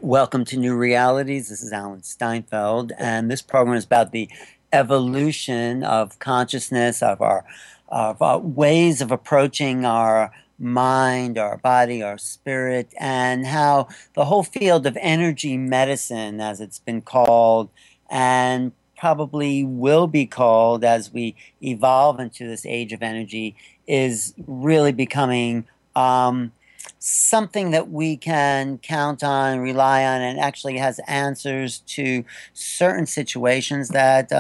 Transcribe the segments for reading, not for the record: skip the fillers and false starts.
Welcome to New Realities. This is Alan Steinfeld, and this program is about the evolution of consciousness, of our ways of approaching our mind, our body, our spirit, and how the whole field of energy medicine, as it's been called, and probably will be called as we evolve into this age of energy, is really becoming. Something that we can count on, rely on, and actually has answers to certain situations that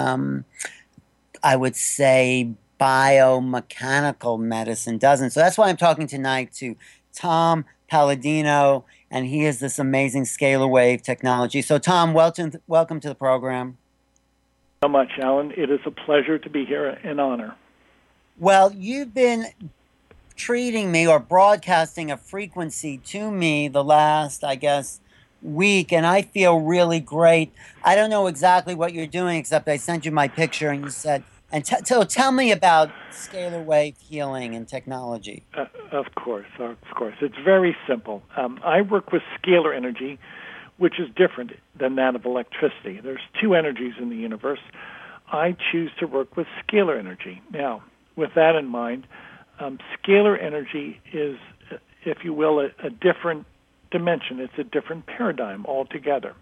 I would say biomechanical medicine doesn't. So that's why I'm talking tonight to Tom Palladino, and he is this amazing scalar wave technology. So, Tom, welcome to the program. So much, Alan. It is a pleasure to be here, an honor. Well, you've been treating me or broadcasting a frequency to me the last, I guess, week, and I feel really great. I don't know exactly what you're doing, except I sent you my picture and you said, so tell me about scalar wave healing and technology. Of course. It's very simple. I work with scalar energy, which is different than that of electricity. There's two energies in the universe. I choose to work with scalar energy. Now, with that in mind, scalar energy is, if you will, a different dimension. It's a different paradigm altogether.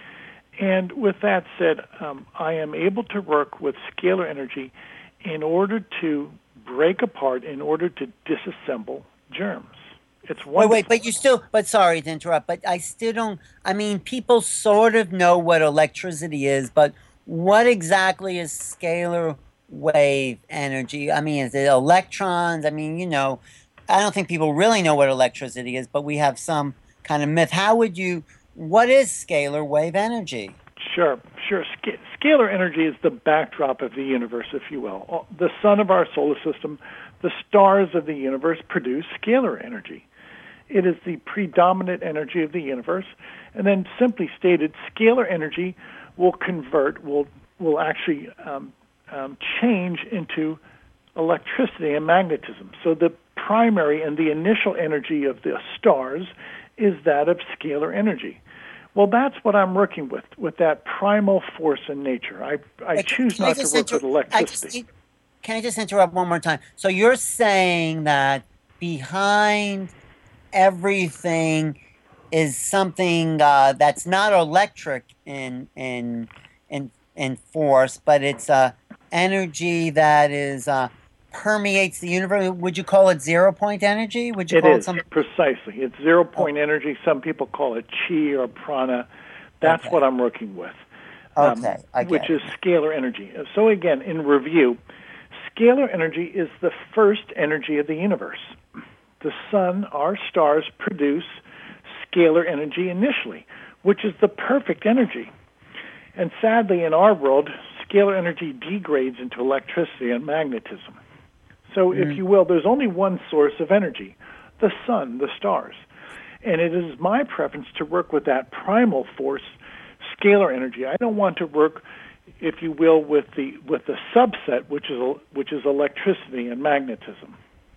And with that said, I am able to work with scalar energy in order to break apart, in order to disassemble germs. It's Wait, wonderful. but sorry to interrupt, but I still don't, I mean, people sort of know what electricity is, but what exactly is scalar wave energy? I mean, is it electrons? I mean, I don't think people really know what electricity is, but we have some kind of myth. What is scalar wave energy? Sure. Scalar energy is the backdrop of the universe, if you will. The sun of our solar system, the stars of the universe produce scalar energy. It is the predominant energy of the universe. And then simply stated, scalar energy will will actually change into electricity and magnetism. So the primary and the initial energy of the stars is that of scalar energy. Well, that's what I'm working with that primal force in nature. I choose not to work with electricity. Can I just interrupt one more time? So you're saying that behind everything is something that's not electric in force, but it's energy that is permeates the universe. Would you call it 0 point energy? Would you It call it is, something? precisely. It's 0 point energy. Some people call it chi or prana. That's Okay. what I'm working with, Okay, I which get it. is scalar energy. So again, in review, scalar energy is the first energy of the universe. The sun, our stars, produce scalar energy initially, which is the perfect energy. And sadly, in our world, scalar energy degrades into electricity and magnetism. So, if you will, there's only one source of energy, the sun, the stars. And it is my preference to work with that primal force, scalar energy. I don't want to work, if you will, with the subset, which is electricity and magnetism.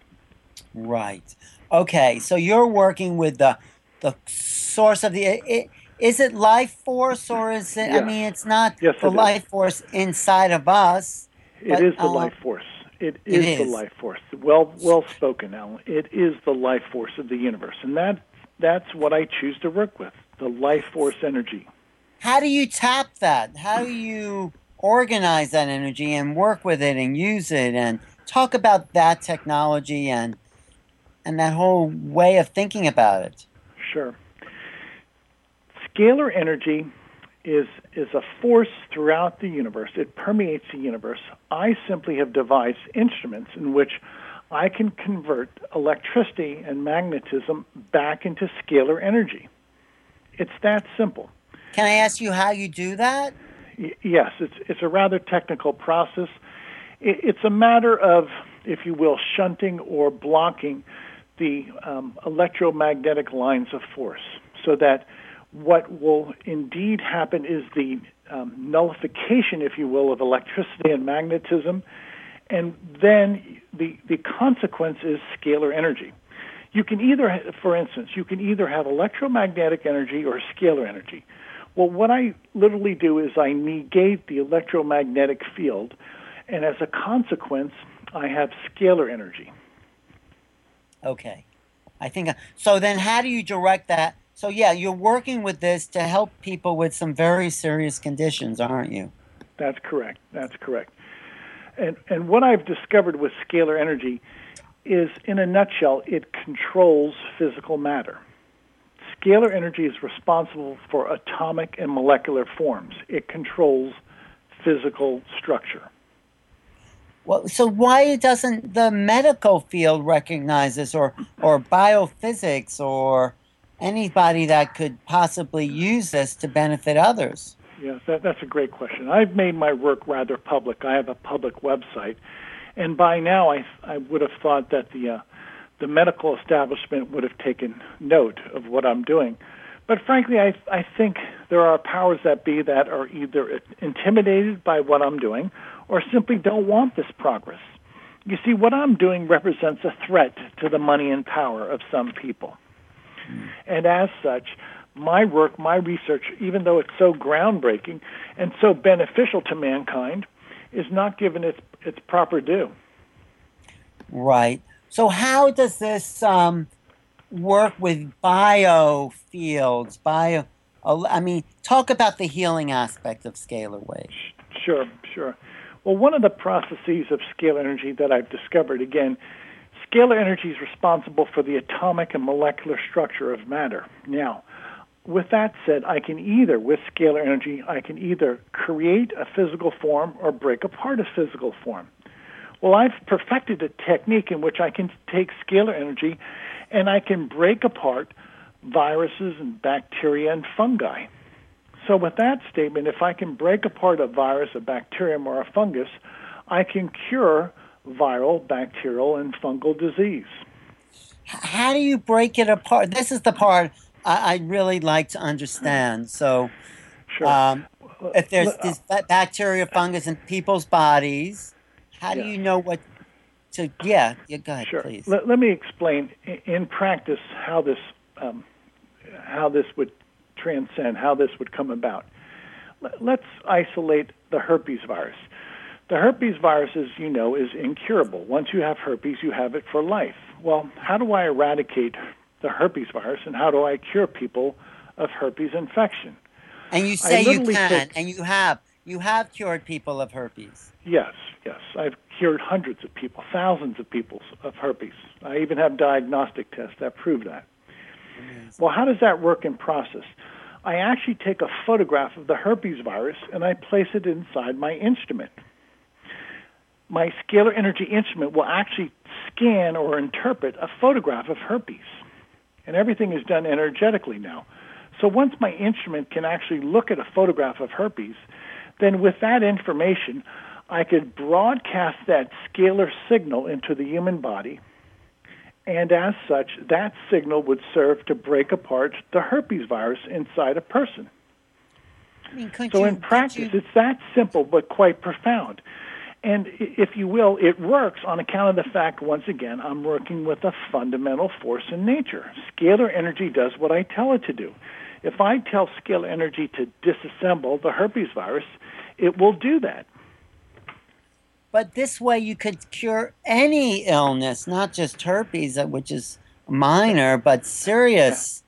Right. Okay. So you're working with the source of is it life force or is it? I Yes, mean, it's not yes, the it is. life force inside of us, It but is the life force. It it is the is. life force. Well spoken, Alan. It is the life force of the universe, and that's what I choose to work with, the life force energy. How do you tap that? How do you organize that energy and work with it and use it and talk about that technology and that whole way of thinking about it? Sure. Scalar energy is a force throughout the universe. It permeates the universe. I simply have devised instruments in which I can convert electricity and magnetism back into scalar energy. It's that simple. Can I ask you how you do that? Yes, it's a rather technical process. It's a matter of, if you will, shunting or blocking the electromagnetic lines of force, so that what will indeed happen is the nullification, if you will, of electricity and magnetism, and then the consequence is scalar energy. You can either, for instance, you can either have electromagnetic energy or scalar energy. Well, what I literally do is I negate the electromagnetic field, and as a consequence, I have scalar energy. Okay. I think so. Then, how do you direct that? So, yeah, you're working with this to help people with some very serious conditions, aren't you? That's correct. That's correct. And what I've discovered with scalar energy is, in a nutshell, it controls physical matter. Scalar energy is responsible for atomic and molecular forms. It controls physical structure. Well, so why doesn't the medical field recognize this, or biophysics, or anybody that could possibly use this to benefit others? Yes, that's a great question. I've made my work rather public. I have a public website, and by now I would have thought that the medical establishment would have taken note of what I'm doing. But frankly, I think there are powers that be that are either intimidated by what I'm doing or simply don't want this progress. You see, what I'm doing represents a threat to the money and power of some people. And as such, my work, my research, even though it's so groundbreaking and so beneficial to mankind, is not given its proper due. Right. So how does this work with biofields? I mean, talk about the healing aspect of scalar waves. Sure, sure. Well, one of the processes of scalar energy that I've discovered, again, scalar energy is responsible for the atomic and molecular structure of matter. Now, with that said, with scalar energy, I can either create a physical form or break apart a physical form. Well, I've perfected a technique in which I can take scalar energy and I can break apart viruses and bacteria and fungi. So with that statement, if I can break apart a virus, a bacterium, or a fungus, I can cure viral, bacterial, and fungal disease. How do you break it apart? This is the part I'd really like to understand. So, Sure. if there's this bacteria, fungus in people's bodies, how do Yes. you know what to? Yeah, go ahead, Sure. please. Let me explain in practice how this would transcend, how this would come about. Let's isolate the herpes virus. The herpes virus, as you know, is incurable. Once you have herpes, you have it for life. Well, how do I eradicate the herpes virus, and how do I cure people of herpes infection? And you say you can, and you have cured people of herpes. Yes, yes. I've cured hundreds of people, thousands of people of herpes. I even have diagnostic tests that prove that. Amazing. Well, how does that work in process? I actually take a photograph of the herpes virus and I place it inside my instrument. My scalar energy instrument will actually scan or interpret a photograph of herpes. And everything is done energetically now. So once my instrument can actually look at a photograph of herpes, then with that information, I could broadcast that scalar signal into the human body, and as such, that signal would serve to break apart the herpes virus inside a person. I mean, so in practice, it's that simple but quite profound. And if you will, it works on account of the fact, once again, I'm working with a fundamental force in nature. Scalar energy does what I tell it to do. If I tell scalar energy to disassemble the herpes virus, it will do that. But this way you could cure any illness, not just herpes, which is minor, but serious.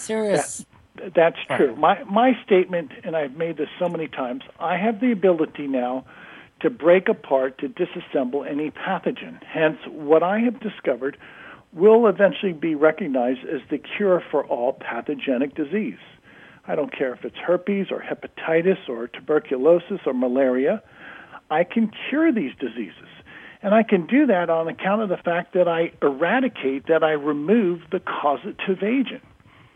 That's true. My statement, and I've made this so many times, I have the ability now to break apart, to disassemble any pathogen. Hence, what I have discovered will eventually be recognized as the cure for all pathogenic disease. I don't care if it's herpes or hepatitis or tuberculosis or malaria. I can cure these diseases. And I can do that on account of the fact that I remove the causative agent.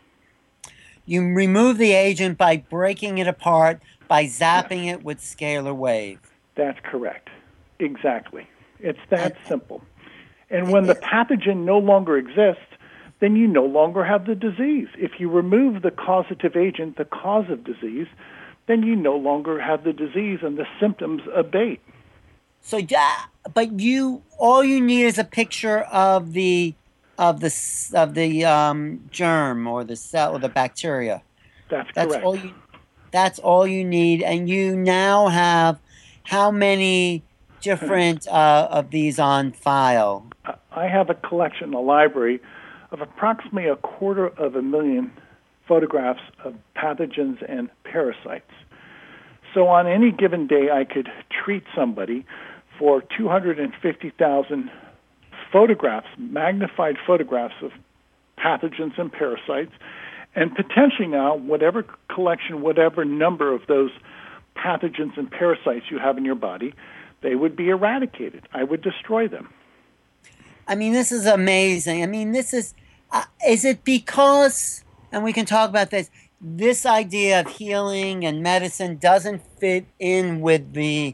You remove the agent by breaking it apart, by zapping it with scalar wave. That's correct. Exactly. It's that simple. And when the pathogen no longer exists, then you no longer have the disease. If you remove the causative agent, the cause of disease, then you no longer have the disease and the symptoms abate. So, but all you need is a picture of the of the germ or the cell or the bacteria. That's That's correct. all you. That's all you need, and you now have how many different of these on file? I have a collection, a library of approximately 250,000 photographs of pathogens and parasites. So on any given day, I could treat somebody for 250,000 photographs, magnified photographs of pathogens and parasites, and potentially now, whatever collection, whatever number of those pathogens and parasites you have in your body, they would be eradicated. I would destroy them. I mean, this is amazing. I mean, is it because, and we can talk about this idea of healing and medicine doesn't fit in with the,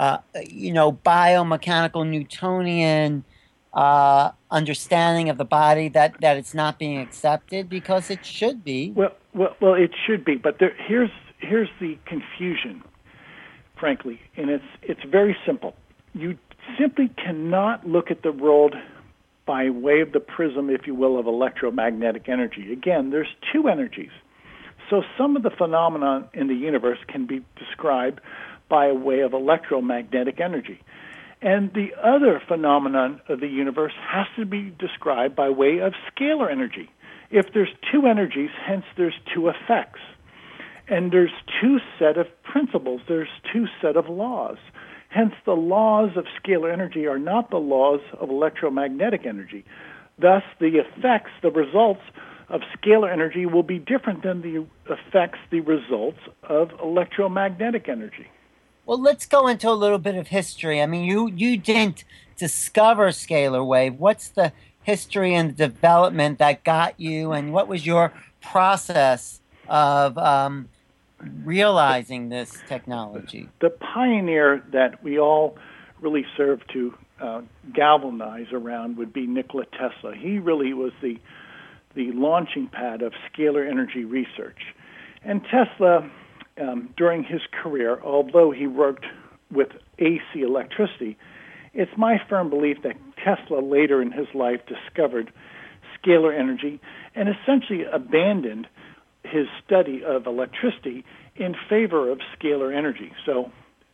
biomechanical Newtonian understanding of the body that it's not being accepted because it should be. Well, it should be, but here's the confusion, frankly, and it's very simple. You simply cannot look at the world by way of the prism, if you will, of electromagnetic energy. Again, there's two energies. So some of the phenomena in the universe can be described by way of electromagnetic energy. And the other phenomenon of the universe has to be described by way of scalar energy. If there's two energies, hence there's two effects. And there's two set of principles, there's two set of laws. Hence, the laws of scalar energy are not the laws of electromagnetic energy. Thus, the effects, the results of scalar energy will be different than the effects, the results of electromagnetic energy. Well, let's go into a little bit of history. I mean, you didn't discover scalar wave. What's the history and development that got you, and what was your process of realizing this technology? The pioneer that we all really serve to galvanize around would be Nikola Tesla. He really was the launching pad of scalar energy research. And Tesla, during his career, although he worked with AC electricity, it's my firm belief that Tesla later in his life discovered scalar energy and essentially abandoned his study of electricity in favor of scalar energy. So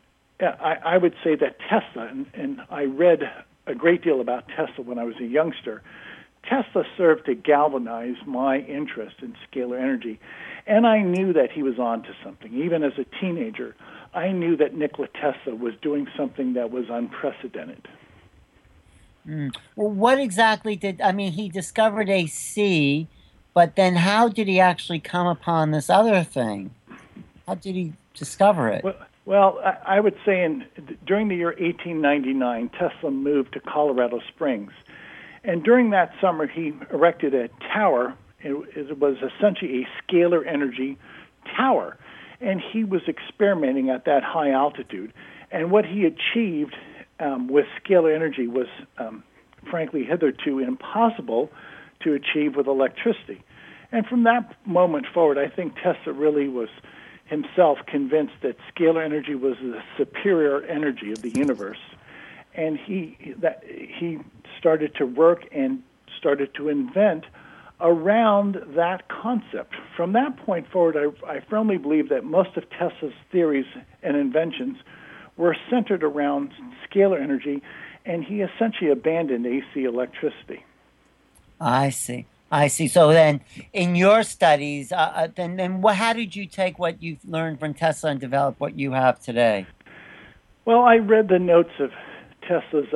I would say that Tesla, and I read a great deal about Tesla when I was a youngster, Tesla served to galvanize my interest in scalar energy. And I knew that he was on to something. Even as a teenager, I knew that Nikola Tesla was doing something that was unprecedented. Well, what exactly he discovered AC, but then how did he actually come upon this other thing? How did he discover it? Well, I would say during the year 1899, Tesla moved to Colorado Springs. And during that summer, he erected a tower. It was essentially a scalar energy tower. And he was experimenting at that high altitude. And what he achieved with scalar energy was, frankly, hitherto impossible to achieve with electricity. And from that moment forward, I think Tesla really was himself convinced that scalar energy was the superior energy of the universe. And he started to work and started to invent around that concept. From that point forward, I firmly believe that most of Tesla's theories and inventions were centered around scalar energy, and he essentially abandoned AC electricity. I see. So then, in your studies, how did you take what you've learned from Tesla and develop what you have today? Well, I read the notes of Tesla's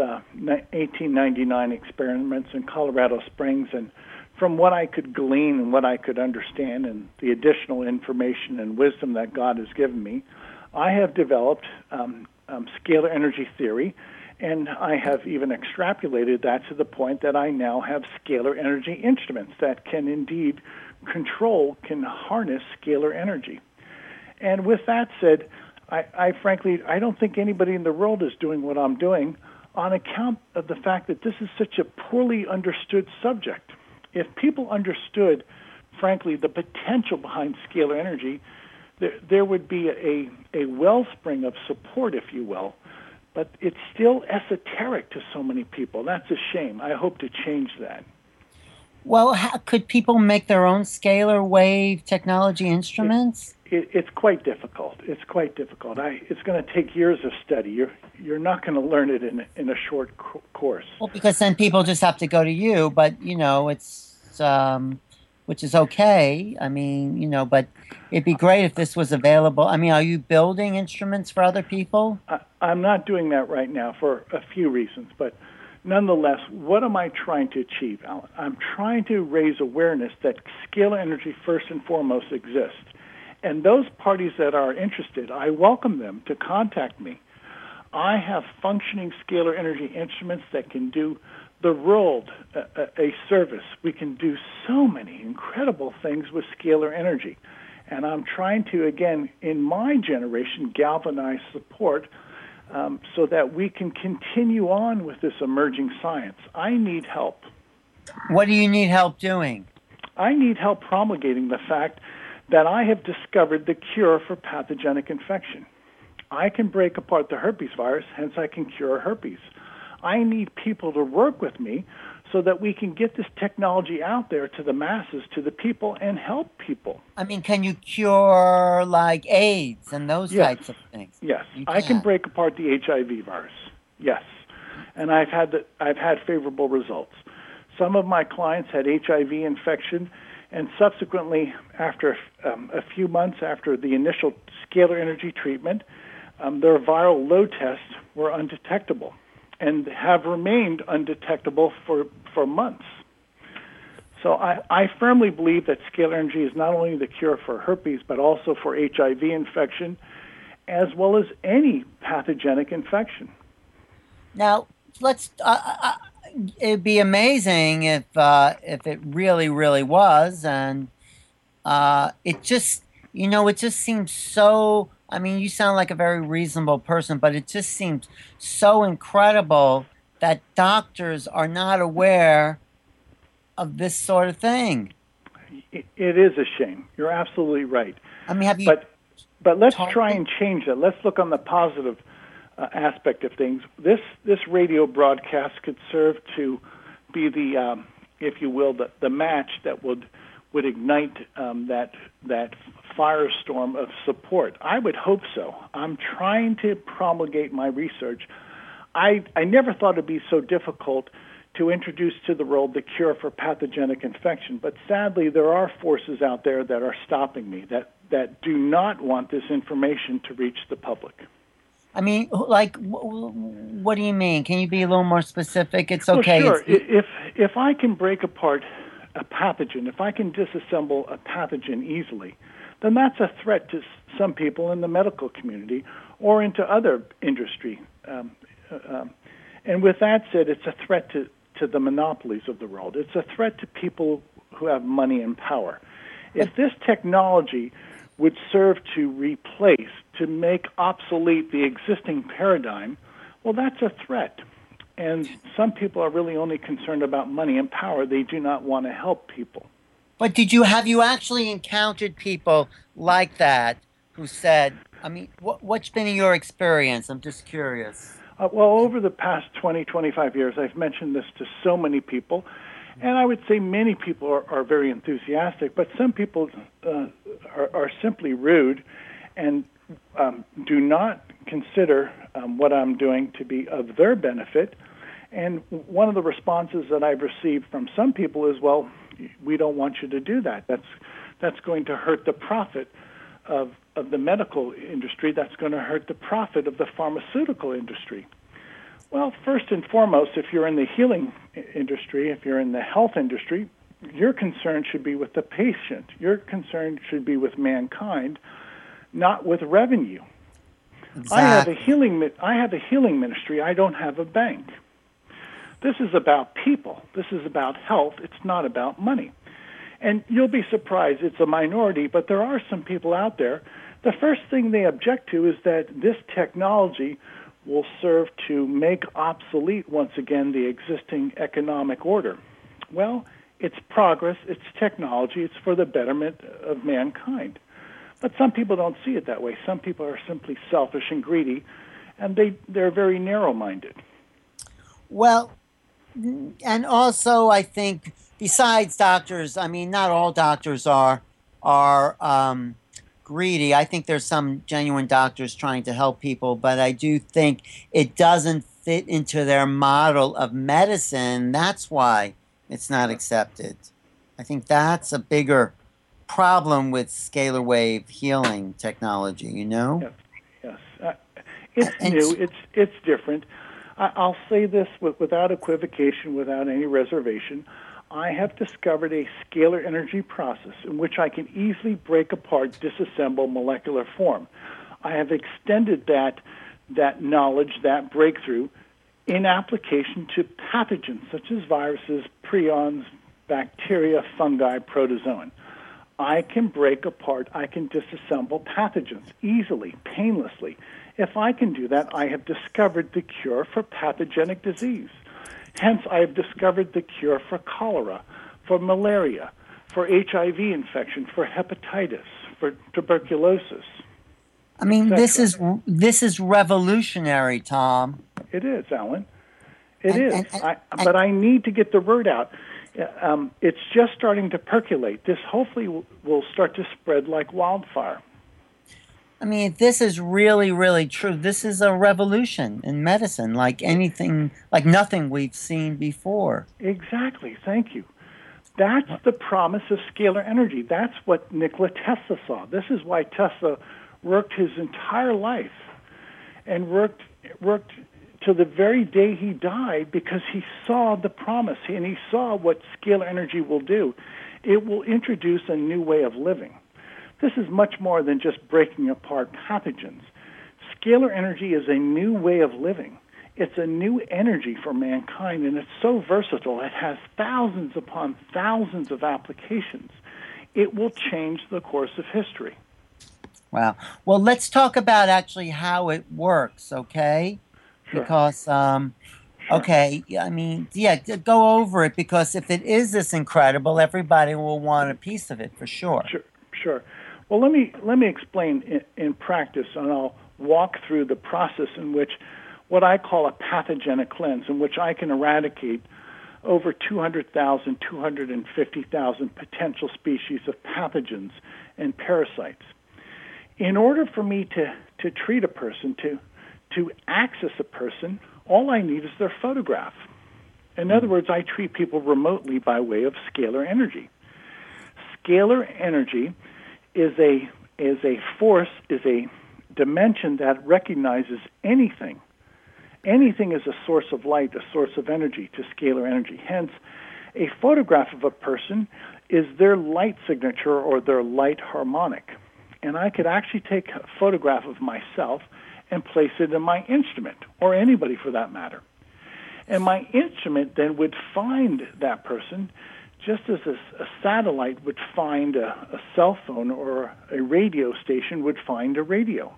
1899 experiments in Colorado Springs, and from what I could glean and what I could understand and the additional information and wisdom that God has given me, I have developed scalar energy theory, and I have even extrapolated that to the point that I now have scalar energy instruments that can indeed can harness scalar energy. And with that said, I frankly don't think anybody in the world is doing what I'm doing on account of the fact that this is such a poorly understood subject. If people understood, frankly, the potential behind scalar energy, there would be a wellspring of support, if you will. But it's still esoteric to so many people. That's a shame. I hope to change that. Well, how, could people make their own scalar wave technology It, instruments? it's quite difficult. It's quite difficult. It's going to take years of study. You're not going to learn it in a short course. Well, because then people just have to go to you, but it's which is okay. I mean, but it'd be great if this was available. I mean, are you building instruments for other people? I'm not doing that right now for a few reasons, but nonetheless, what am I trying to achieve, Alan? I'm trying to raise awareness that scalar energy first and foremost exists. And those parties that are interested, I welcome them to contact me. I have functioning scalar energy instruments that can do the world a service. We can do so many incredible things with scalar energy. And I'm trying to, again, in my generation, galvanize support so that we can continue on with this emerging science. I need help. What do you need help doing? I need help promulgating the fact that I have discovered the cure for pathogenic infection. I can break apart the herpes virus, hence I can cure herpes. I need people to work with me so that we can get this technology out there to the masses, to the people, and help people. I mean, can you cure like AIDS and those Yes, types of things? yes. You I can can. break apart the HIV virus. Yes, and I've had favorable results. Some of my clients had HIV infection, and subsequently, after a few months after the initial scalar energy treatment, their viral load tests were undetectable and have remained undetectable for months. So I firmly believe that scalar energy is not only the cure for herpes, but also for HIV infection, as well as any pathogenic infection. Now, let's. It'd be amazing if it really, really was, and it just, it just seems so. I mean, you sound like a very reasonable person, but it just seems so incredible that doctors are not aware of this sort of thing. It is a shame. You're absolutely right. I mean, have you But let's talked try to? and change that. Let's look on the positive aspect of things. This radio broadcast could serve to be the, if you will, the match that would ignite that firestorm of support. I would hope so. I'm trying to promulgate my research. I never thought it'd be so difficult to introduce to the world the cure for pathogenic infection, but sadly there are forces out there that are stopping me, that do not want this information to reach the public. I mean, like, what do you mean? Can you be a little more specific? It's Well, okay. sure. If I can break apart a pathogen, if I can disassemble a pathogen easily, then that's a threat to some people in the medical community or into other industry. And with that said, it's a threat to the monopolies of the world. It's a threat to people who have money and power. If this technology would serve to replace, to make obsolete the existing paradigm, well, that's a threat. And some people are really only concerned about money and power. They do not want to help people. But have you actually encountered people like that who said, I mean, what's been your experience? I'm just curious. Well, over the past 20, 25 years, I've mentioned this to so many people, and I would say many people are very enthusiastic, but some people are simply rude and do not consider what I'm doing to be of their benefit. And one of the responses that I've received from some people is, well, we don't want you to do that. That's going to hurt the profit of the medical industry. That's going to hurt the profit of the pharmaceutical industry. Well, first and foremost, if you're in the healing industry, if you're in the health industry, your concern should be with the patient. Your concern should be with mankind, not with revenue. Exactly. I have a healing ministry. I don't have a bank. This is about people. This is about health. It's not about money. And you'll be surprised, it's a minority, but there are some people out there. The first thing they object to is that this technology will serve to make obsolete once again the existing economic order. Well, it's progress, it's technology, it's for the betterment of mankind. But some people don't see it that way. Some people are simply selfish and greedy, and they're very narrow-minded. Well, And also, I think besides doctors, I mean, not all doctors are greedy. I think there's some genuine doctors trying to help people, but I do think it doesn't fit into their model of medicine. That's why it's not Sure. accepted. I think that's a bigger problem with scalar wave healing technology, you know? Yes. Yes. It's And new. It's different. I'll say this without equivocation, without any reservation. I have discovered a scalar energy process in which I can easily break apart, disassemble molecular form. I have extended that knowledge, that breakthrough, in application to pathogens such as viruses, prions, bacteria, fungi, protozoan. I can break apart, I can disassemble pathogens easily, painlessly. If I can do that, I have discovered the cure for pathogenic disease. Hence, I have discovered the cure for cholera, for malaria, for HIV infection, for hepatitis, for tuberculosis, I mean, etc. this is revolutionary, Tom. It is, Alan. It And is. and and, But and I need to get the word out. It's just starting to percolate. This hopefully will start to spread like wildfire. I mean, this is really, really true. This is a revolution in medicine, like anything, like nothing we've seen before. Exactly. Thank you. That's the promise of scalar energy. That's what Nikola Tesla saw. This is why Tesla worked his entire life and worked to the very day he died because he saw the promise and he saw what scalar energy will do. It will introduce a new way of living. This is much more than just breaking apart pathogens. Scalar energy is a new way of living. It's a new energy for mankind, and it's so versatile. It has thousands upon thousands of applications. It will change the course of history. Wow. Well, let's talk about actually how it works, okay? Sure, Because, sure, okay, I mean, yeah, go over it because if it is this incredible, everybody will want a piece of it for sure. sure, sure. Well, let me explain in practice, and I'll walk through the process in which what I call a pathogenic cleanse, in which I can eradicate over 200,000, 250,000 potential species of pathogens and parasites. In order for me to treat a person, to access a person, all I need is their photograph. In other words, I treat people remotely by way of scalar energy. Scalar energy is a force, is a dimension that recognizes anything. Anything is a source of light, a source of energy to scalar energy. Hence, a photograph of a person is their light signature or their light harmonic. And I could actually take a photograph of myself and place it in my instrument, or anybody for that matter. And my instrument then would find that person just as a satellite would find a cell phone or a radio station would find a radio.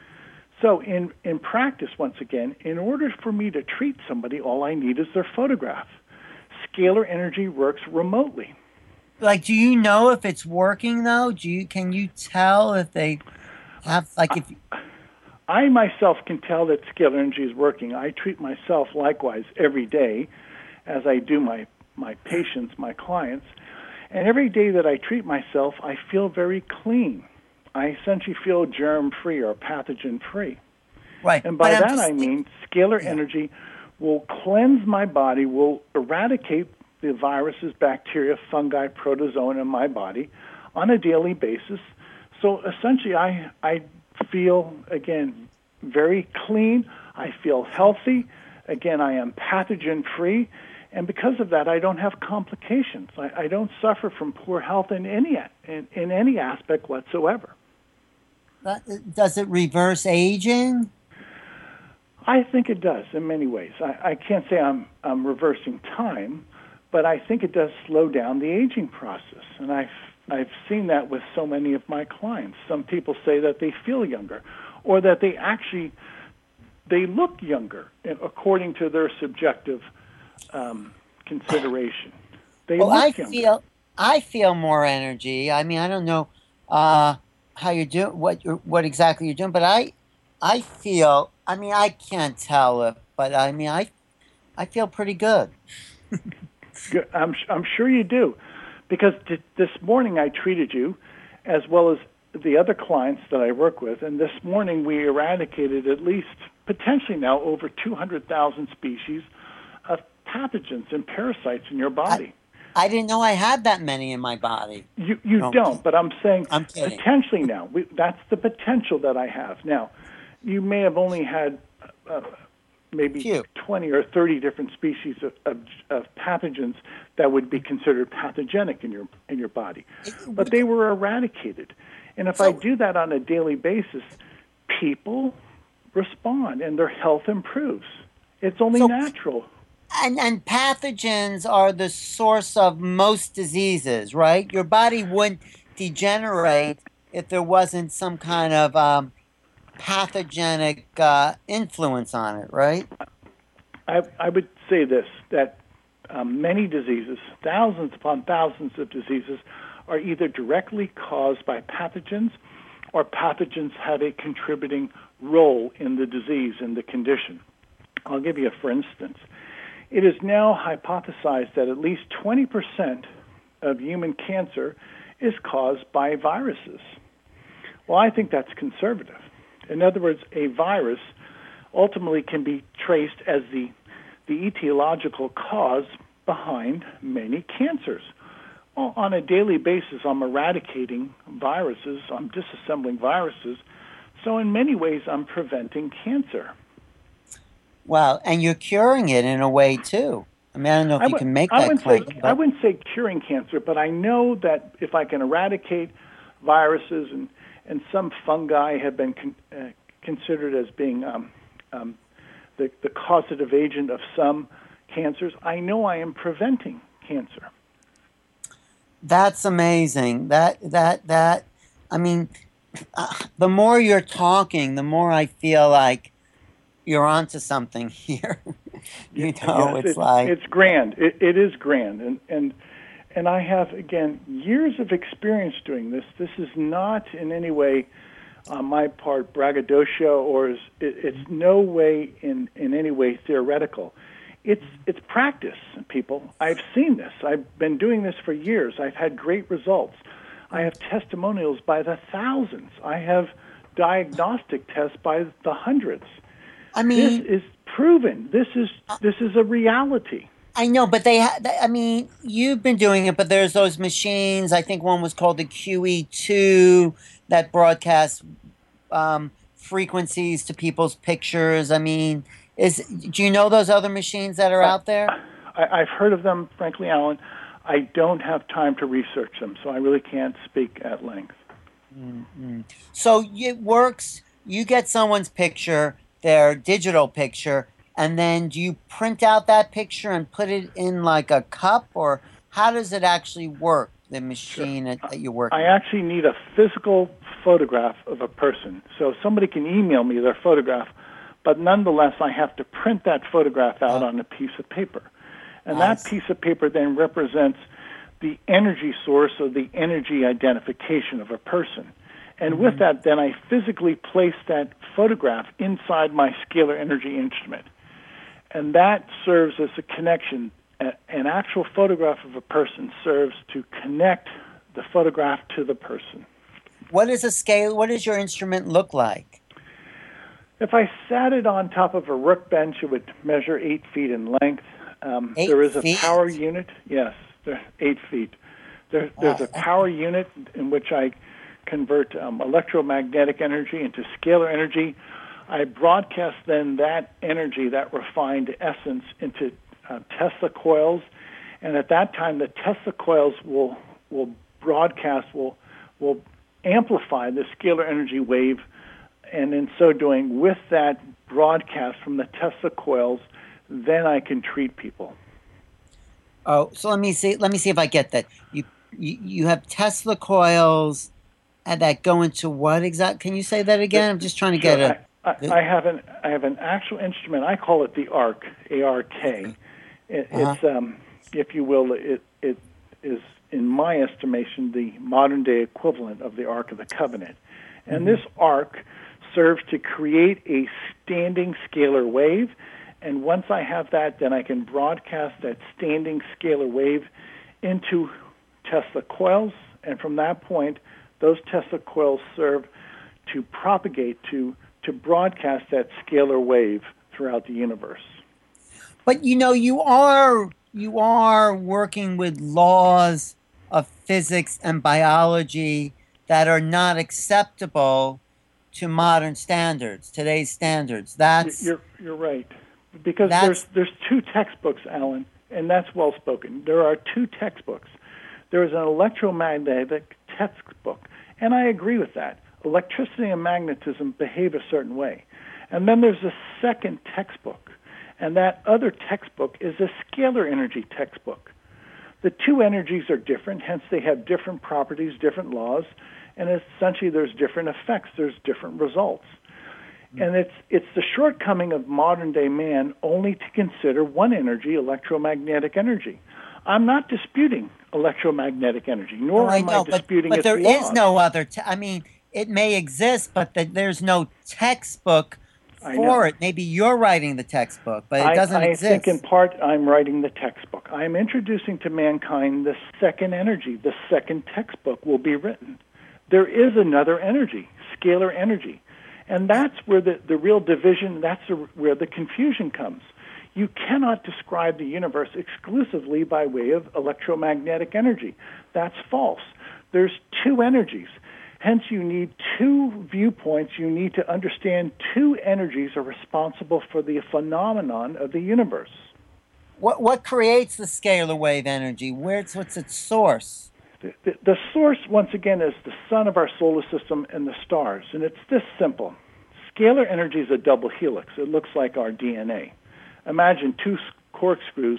So in practice, once again, in order for me to treat somebody, all I need is their photograph. Scalar energy works remotely. Like, do you know if it's working though? Can you tell if they have like if I myself can tell that scalar energy is working. I treat myself likewise every day as I do my patients, my clients. And every day that I treat myself, I feel very clean. I essentially feel germ-free or pathogen-free. right? And But by I'm that just I mean scalar yeah. energy will cleanse my body, will eradicate the viruses, bacteria, fungi, protozoan in my body on a daily basis. So essentially I feel, again, very clean. I feel healthy. Again, I am pathogen-free. And because of that, I don't have complications. I don't suffer from poor health in any aspect whatsoever. Does it reverse aging? I think it does in many ways. I can't say I'm reversing time, but I think it does slow down the aging process. And I've seen that with so many of my clients. Some people say that they feel younger, or that they look younger according to their subjective consideration. They Well, look younger. I feel more energy. I mean, I don't know how you're doing, what exactly you're doing, but I feel. I mean, I can't tell if, but I mean, I I feel pretty good. I'm sure you do, because this morning I treated you, as well as the other clients that I work with, and this morning we eradicated at least potentially now over 200,000 species of pathogens and parasites in your body. I didn't know I had that many in my body. You No, don't, but I'm saying I'm kidding. potentially now. That's the potential that I have. Now, you may have only had maybe Phew. 20 or 30 different species of pathogens that would be considered pathogenic in your body, but they were eradicated. And if I So, do that on a daily basis, people respond and their health improves. It's only so natural. and pathogens are the source of most diseases, right? Your body wouldn't degenerate if there wasn't some kind of pathogenic influence on it, right? I would say this, that many diseases, thousands upon thousands of diseases, are either directly caused by pathogens or pathogens have a contributing role in the disease and the condition. I'll give you a for instance. It is now hypothesized that at least 20% of human cancer is caused by viruses. Well, I think that's conservative. In other words, a virus ultimately can be traced as the etiological cause behind many cancers. Well, on a daily basis, I'm eradicating viruses, I'm disassembling viruses, so in many ways, I'm preventing cancer. Wow, and you're curing it in a way too. I mean, I don't know if you can make that claim, I but wouldn't say curing cancer, but I know that if I can eradicate viruses and some fungi have been considered as being the causative agent of some cancers, I know I am preventing cancer. that's amazing. That. I mean, the more you're talking, the more I feel like you're onto something here. Yes, It's like, it's grand. It is grand, and I have again years of experience doing this. This is not in any way on my part braggadocio, or it's no way in any way theoretical. It's practice, people. I've seen this. I've been doing this for years. I've had great results. I have testimonials by the thousands. I have diagnostic tests by the hundreds. I This mean, is proven. This is a reality. I know, but I mean, you've been doing it, but there's those machines. I think one was called the QE2 that broadcasts frequencies to people's pictures. I mean, do you know those other machines that are I, out there? I've heard of them, frankly, Alan. I don't have time to research them, so I really can't speak at length. Mm-hmm. So it works. You get someone's picture, their digital picture, and then do you print out that picture and put it in like a cup, or how does it actually work? The Sure. machine that you're I working with. actually need a physical photograph of a person. So somebody can email me their photograph, but nonetheless, I have to print that photograph out Oh, on a piece of paper. And I that see. piece of paper then represents the energy source or the energy identification of a person. And with Hmm. that, then I physically place that photograph inside my scalar energy instrument. And that serves as a connection. An actual photograph of a person serves to connect the photograph to the person. What is a scale? What does your instrument look like? If I sat it on top of a workbench, it would measure 8 feet in length. Eight There is a power feet. unit. Yes, 8 feet. There's a Wow. power unit in which I convert electromagnetic energy into scalar energy. I broadcast then that energy, that refined essence, into Tesla coils, and at that time, the Tesla coils will broadcast will amplify the scalar energy wave, and in so doing, with that broadcast from the Tesla coils, then I can treat people. Oh, so let me see. Let me see if I get that. You have Tesla coils and that go into what exact? Can you say that The, again? I'm just trying to get sure, a. I have an actual instrument. I call it the ARC, ARK. Uh-huh. It's if you will, it is in my estimation the modern day equivalent of the Ark of the Covenant, and Hmm. this arc serves to create a standing scalar wave, And once I have that, then I can broadcast that standing scalar wave into Tesla coils. And from that point, those Tesla coils serve to propagate, to broadcast that scalar wave throughout the universe. But you are working with laws of physics and biology that are not acceptable to modern standards, today's standards. You're right, because That's there's two textbooks, Alan, and that's well spoken. There are two textbooks. There is an electromagnetic textbook, and I agree with that. Electricity and magnetism behave a certain way. And then there's a second textbook, and that other textbook is a scalar energy textbook. The two energies are different, hence they have different properties, different laws, and essentially there's different effects, there's different results. And it's the shortcoming of modern-day man only to consider one energy, electromagnetic energy. I'm not disputing electromagnetic energy, nor am I disputing but its there laws. is no other. I mean, it may exist, but there's no textbook for it. Maybe you're writing the textbook, but it doesn't exist. I think in part I'm writing the textbook. I'm introducing to mankind the second energy. The second textbook will be written. There is another energy, scalar energy. And that's where the real division, where the confusion comes. You cannot describe the universe exclusively by way of electromagnetic energy. That's false. There's two energies. Hence, you need two viewpoints. You need to understand two energies are responsible for the phenomenon of the universe. What creates the scalar wave energy? What's its source? The source, once again, is the sun of our solar system and the stars. And it's this simple. Scalar energy is a double helix. It looks like our DNA. Imagine two corkscrews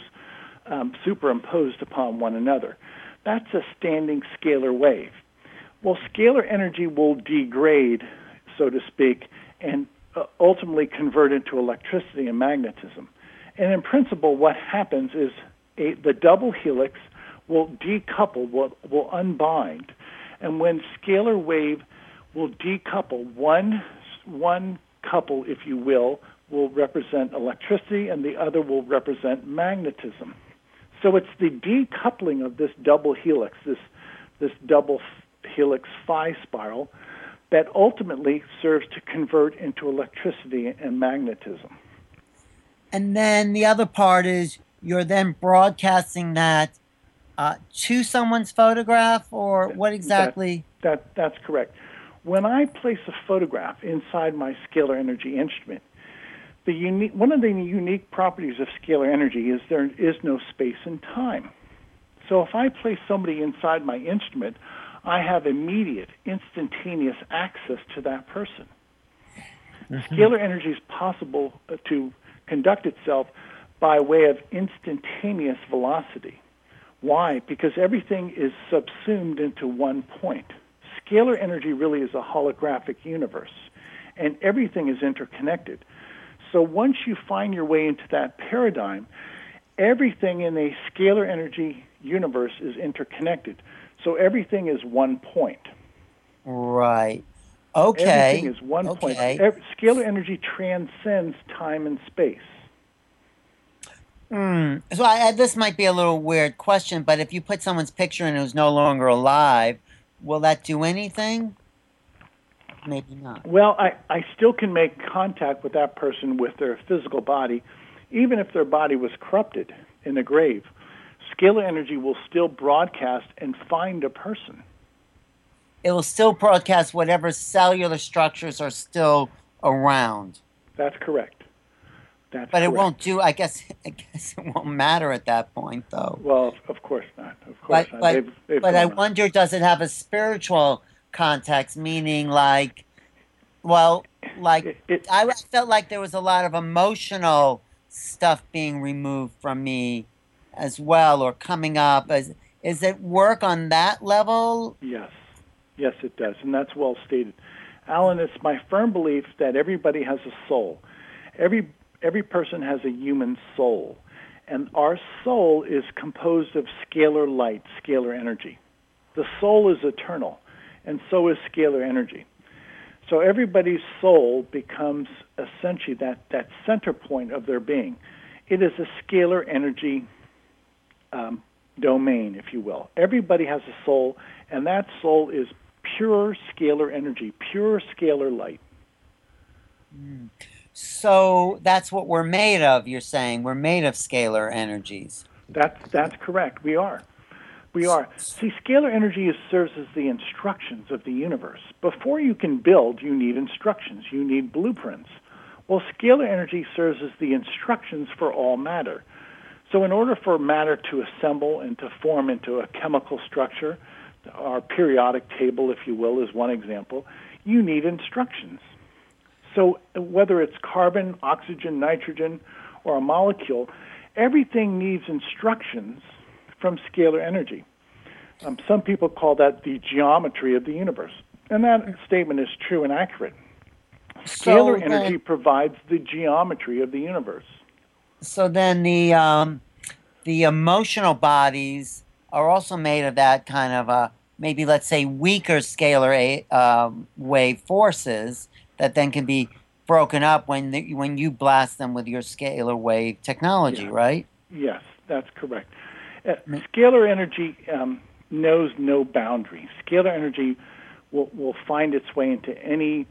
superimposed upon one another. That's a standing scalar wave. Well, scalar energy will degrade, so to speak, and ultimately convert into electricity and magnetism. And in principle, what happens is the double helix will decouple, will unbind. And when scalar wave will decouple, one couple, if you will represent electricity, and the other will represent magnetism. So it's the decoupling of this double helix, this double helix phi spiral, that ultimately serves to convert into electricity and magnetism. And then the other part is you're then broadcasting that to someone's photograph, or what exactly? That's correct. When I place a photograph inside my scalar energy instrument, one of the unique properties of scalar energy is there is no space and time. So if I place somebody inside my instrument, I have immediate, instantaneous access to that person. Mm-hmm. Scalar energy is possible to conduct itself by way of instantaneous velocity. Why? Because everything is subsumed into one point. Scalar energy really is a holographic universe, and everything is interconnected. So once you find your way into that paradigm, everything in a scalar energy universe is interconnected. So everything is one point. Right. Okay. Everything is one point. Scalar energy transcends time and space. So this might be a little weird question, but if you put someone's picture in who's no longer alive, will that do anything? Maybe not. Well, I still can make contact with that person with their physical body, even if their body was corrupted in the grave. Scalar energy will still broadcast and find a person. It will still broadcast whatever cellular structures are still around. That's correct. But it won't do. I guess it won't matter at that point, though. Well, of course not. Of course not. But I wonder, does it have a spiritual context? Meaning, I felt like there was a lot of emotional stuff being removed from me, as well, or coming up. Is it work on that level? Yes, it does, and that's well stated, Alan. It's my firm belief that everybody has a soul. Every person has a human soul, and our soul is composed of scalar light, scalar energy. The soul is eternal, and so is scalar energy. So everybody's soul becomes essentially that center point of their being. It is a scalar energy domain, if you will. Everybody has a soul, and that soul is pure scalar energy, pure scalar light. So that's what we're made of, you're saying. We're made of scalar energies. That's correct. We are. We are. See, scalar energy serves as the instructions of the universe. Before you can build, you need instructions. You need blueprints. Well, scalar energy serves as the instructions for all matter. So in order for matter to assemble and to form into a chemical structure, our periodic table, if you will, is one example, you need instructions. So whether it's carbon, oxygen, nitrogen, or a molecule, everything needs instructions from scalar energy. Some people call that the geometry of the universe. And that statement is true and accurate. Scalar energy provides the geometry of the universe. So then the emotional bodies are also made of that kind of maybe, let's say, weaker scalar wave forces that then can be broken up when you blast them with your scalar wave technology, right? Yes, that's correct. Scalar energy knows no boundary. Scalar energy will find its way into any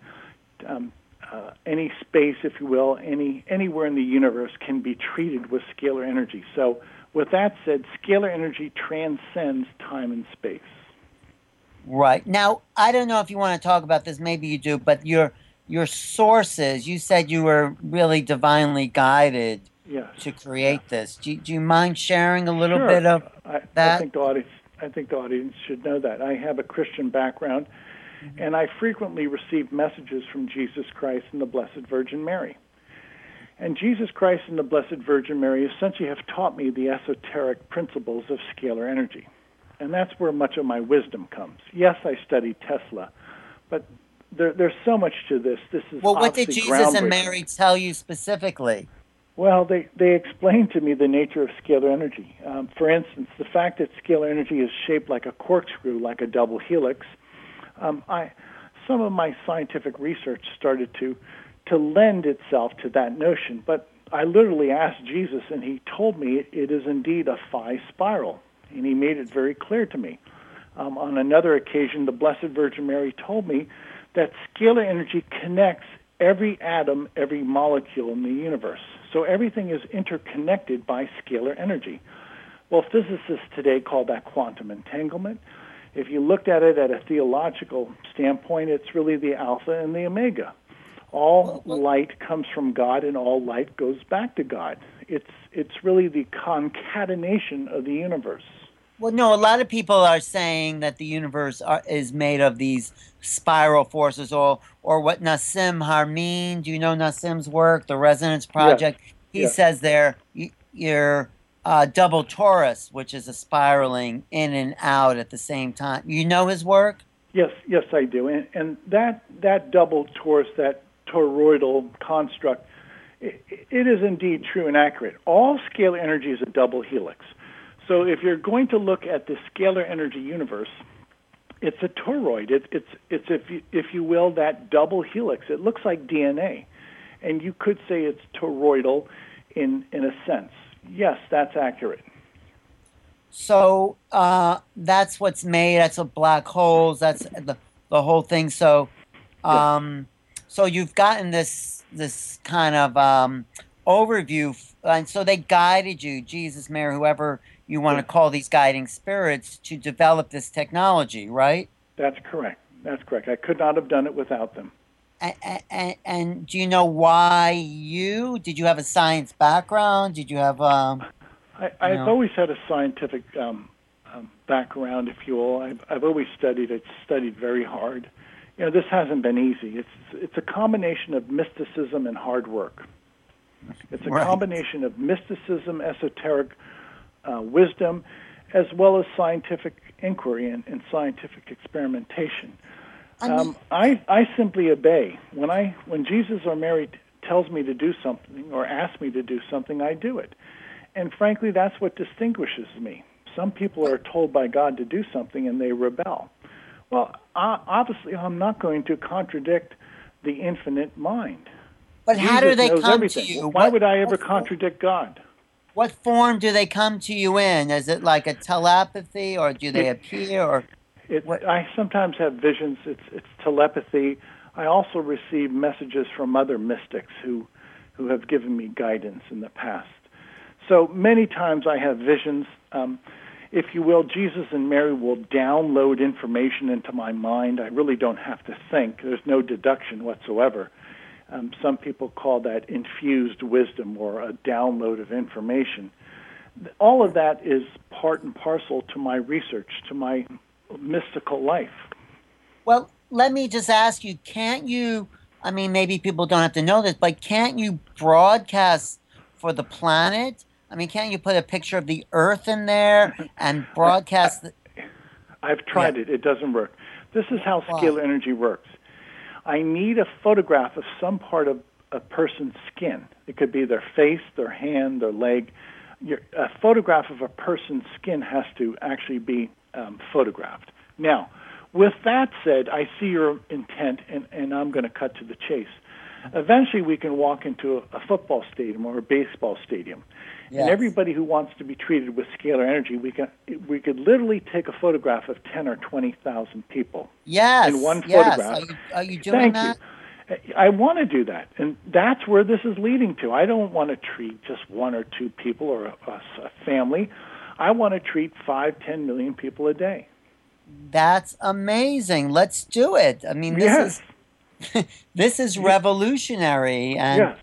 space, if you will, anywhere in the universe can be treated with scalar energy. So with that said, scalar energy transcends time and space. Right. Now, I don't know if you want to talk about this, maybe you do, but your sources, you said you were really divinely guided to create this. Do you mind sharing a little bit of that? I think the audience should know that. I have a Christian background, and I frequently receive messages from Jesus Christ and the Blessed Virgin Mary. And Jesus Christ and the Blessed Virgin Mary essentially have taught me the esoteric principles of scalar energy. And that's where much of my wisdom comes. Yes, I studied Tesla, but there's so much to this. This is what did Jesus and Mary tell you specifically? Well, they explained to me the nature of scalar energy. For instance, the fact that scalar energy is shaped like a corkscrew, like a double helix. Some of my scientific research started to lend itself to that notion, but I literally asked Jesus, and he told me it is indeed a phi spiral, and he made it very clear to me. On another occasion, the Blessed Virgin Mary told me that scalar energy connects every atom, every molecule in the universe. So everything is interconnected by scalar energy. Well, physicists today call that quantum entanglement. If you looked at it at a theological standpoint, it's really the alpha and the omega. All light comes from God, and all light goes back to God. It's really the concatenation of the universe. Well, no, a lot of people are saying that the universe is made of these spiral forces, or what Nassim Haramein, do you know Nassim's work, the Resonance Project? Yes. He says you're double torus, which is a spiraling in and out at the same time. You know his work? Yes, I do. And that double torus, that toroidal construct, it is indeed true and accurate. All scalar energy is a double helix. So if you're going to look at the scalar energy universe, it's a toroid. It's if you will, that double helix. It looks like DNA, and you could say it's toroidal in a sense. Yes, that's accurate. So that's what's made. That's what black holes. That's the whole thing. So, so you've gotten this kind of overview, and so they guided you, Jesus, Mary, whoever you want to call these guiding spirits, to develop this technology, right? That's correct. I could not have done it without them. And do you know why did you have a science background? Did you have I've always had a scientific background, if you will. I've always studied very hard. You know, this hasn't been easy. It's a combination of mysticism and hard work. It's a combination of mysticism, esoteric wisdom, as well as scientific inquiry and scientific experimentation. I simply obey. When Jesus or Mary tells me to do something or asks me to do something, I do it. And frankly, that's what distinguishes me. Some people are told by God to do something and they rebel. Well, obviously, I'm not going to contradict the infinite mind. But how do Jesus they knows come everything. to you? Why would I ever contradict God? What form do they come to you in? Is it like a telepathy, or do they appear, or what? I sometimes have visions. It's telepathy. I also receive messages from other mystics who have given me guidance in the past. So many times I have visions. If you will, Jesus and Mary will download information into my mind. I really don't have to think. There's no deduction whatsoever. Some people call that infused wisdom or a download of information. All of that is part and parcel to my research, to my mystical life. Well, let me just ask you, can't you, I mean, maybe people don't have to know this, but can't you broadcast for the planet? I mean, can't you put a picture of the Earth in there and broadcast? I've tried it. It doesn't work. This is how Why? scalar energy works. I need a photograph of some part of a person's skin. It could be their face, their hand, their leg. A photograph of a person's skin has to actually be photographed. Now, with that said, I see your intent, and I'm going to cut to the chase. Eventually, we can walk into a football stadium or a baseball stadium, and everybody who wants to be treated with scalar energy, we could literally take a photograph of 10 or 20,000 people in one photograph. Are you doing that? I want to do that, and that's where this is leading to. I don't want to treat just one or two people or a family. I want to treat 5, 10 million people a day. That's amazing. Let's do it. I mean, this is revolutionary, and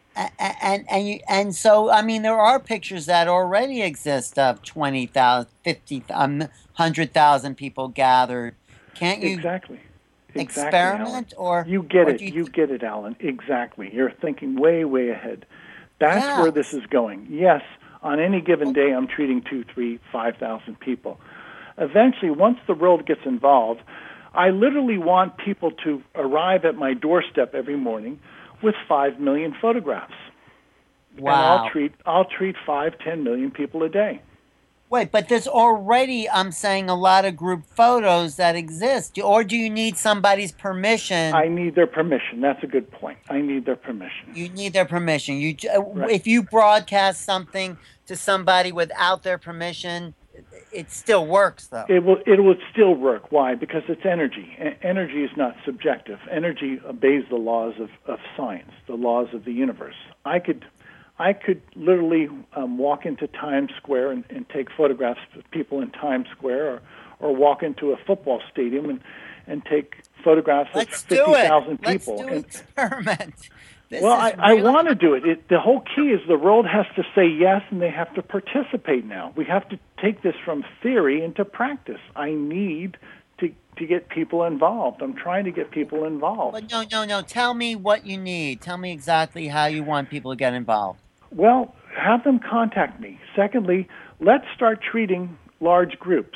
and so I mean, there are pictures that already exist of 20,000, 50,000, 100,000 people gathered. Can't you experiment, or you get it? You get it, Alan. Exactly. You're thinking way, way ahead. That's where this is going. Yes, on any given day, I'm treating 2, 3, 5,000 people. Eventually, once the world gets involved, I literally want people to arrive at my doorstep every morning with 5 million photographs. Wow. And I'll treat 5, 10 million people a day. Wait, but there's already, I'm saying, a lot of group photos that exist. Or do you need somebody's permission? I need their permission. That's a good point. I need their permission. You need their permission. If you broadcast something to somebody without their permission, it still works, though. It will still work. Why? Because it's energy. Energy is not subjective. Energy obeys the laws of science, the laws of the universe. I could literally walk into Times Square and take photographs of people in Times Square, or walk into a football stadium and take photographs of 50,000 people. Let's do an experiment. I want to do it. The whole key is the world has to say yes, and they have to participate now. We have to take this from theory into practice. I need to get people involved. I'm trying to get people involved. But no. Tell me what you need. Tell me exactly how you want people to get involved. Well, have them contact me. Secondly, let's start treating large groups.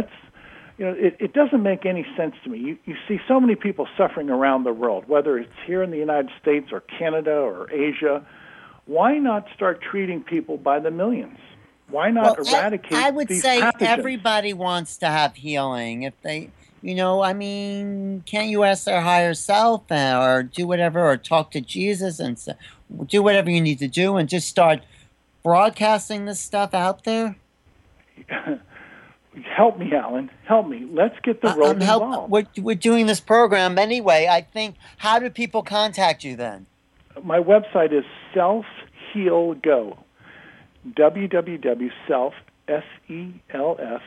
It doesn't make any sense to me. You see so many people suffering around the world, whether it's here in the United States or Canada or Asia. Why not start treating people by the millions? Why not eradicate these pathogens? I would say everybody wants to have healing. If they, I mean, can't you ask their higher self or do whatever, or talk to Jesus and do whatever you need to do and just start broadcasting this stuff out there? Help me, Alan. Help me. Let's get the world involved. We're doing this program anyway. I think, how do people contact you then? My website is selfhealgo. www.self, S-E-L-F,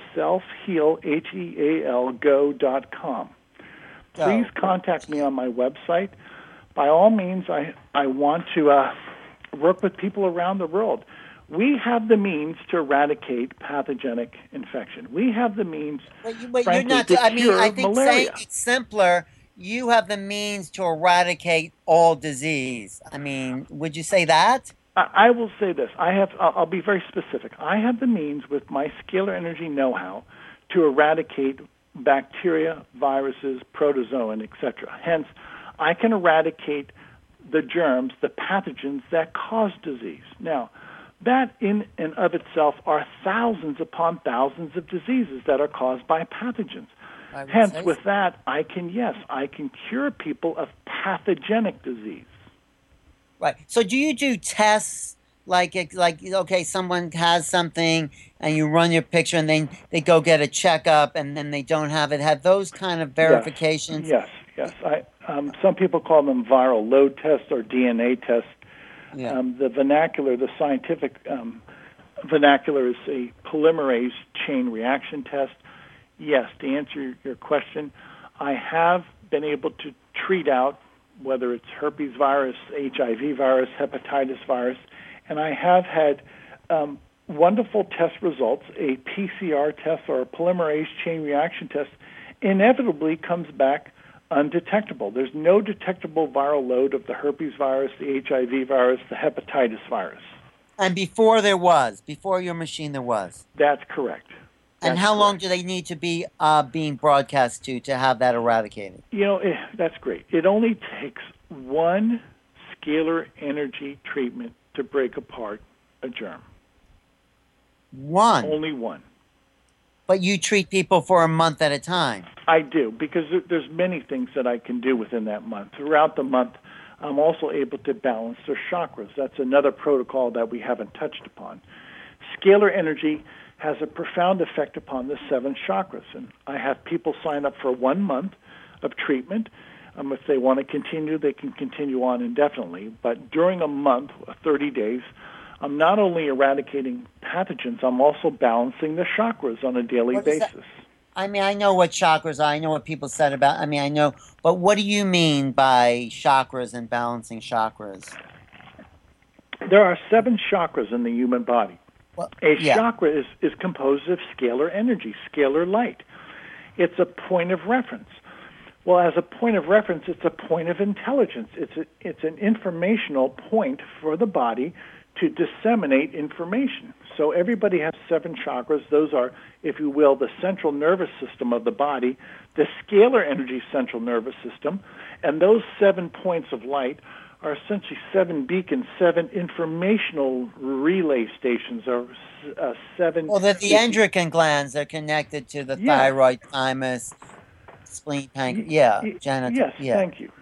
selfheal.com. Please contact me on my website. By all means, I want to work with people around the world. We have the means to eradicate pathogenic infection. We have the means, frankly, to cure I think malaria. saying it's simpler, you have the means to eradicate all disease. I mean, would you say that? I will say this. I'll be very specific. I have the means with my scalar energy know-how to eradicate bacteria, viruses, protozoan, etc. Hence, I can eradicate the germs, the pathogens that cause disease. Now, that in and of itself are thousands upon thousands of diseases that are caused by pathogens. Hence, with that, I can cure people of pathogenic disease. Right. So do you do tests like okay, someone has something and you run your picture and then they go get a checkup and then they don't have it? Have those kind of Yes, verifications? yes, yes. Some people call them viral load tests or DNA tests. Yeah. The vernacular, the scientific vernacular is a polymerase chain reaction test. Yes, to answer your question, I have been able to treat out whether it's herpes virus, HIV virus, hepatitis virus, and I have had wonderful test results. A PCR test or a polymerase chain reaction test inevitably comes back undetectable. There's no detectable viral load of the herpes virus, the HIV virus, the hepatitis virus. And before your machine there was. That's correct. And how long do they need to be being broadcast to have that eradicated? That's great. It only takes one scalar energy treatment to break apart a germ. One? Only one. But you treat people for a month at a time. I do, because there's many things that I can do within that month. Throughout the month, I'm also able to balance their chakras. That's another protocol that we haven't touched upon. Scalar energy has a profound effect upon the 7 chakras. And I have people sign up for 1 month of treatment. If they want to continue, they can continue on indefinitely. But during a month, 30 days, I'm not only eradicating pathogens, I'm also balancing the chakras on a daily basis. I mean, I know what chakras are. I know what people said about. I mean, I know. But what do you mean by chakras and balancing chakras? There are 7 chakras in the human body. Well, chakra is composed of scalar energy, scalar light. It's a point of reference. Well, as a point of reference, it's a point of intelligence. It's an informational point for the body to disseminate information. So everybody has 7 chakras. Those are, if you will, the central nervous system of the body, the scalar energy central nervous system, and those 7 points of light are essentially 7 beacons, 7 informational relay stations, or 7... Well, the endocrine glands are connected to the thyroid, thymus, spleen, pancreas. Yes, thank you.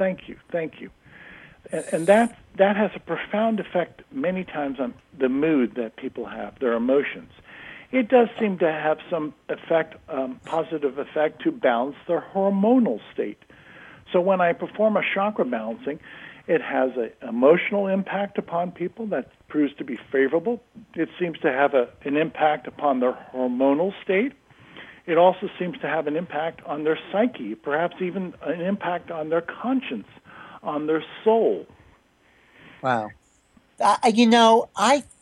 And that has a profound effect many times on the mood that people have, their emotions. It does seem to have some effect, positive effect, to balance their hormonal state. So when I perform a chakra balancing, it has an emotional impact upon people that proves to be favorable. It seems to have an impact upon their hormonal state. It also seems to have an impact on their psyche, perhaps even an impact on their conscience, on their soul. Wow. I don't know.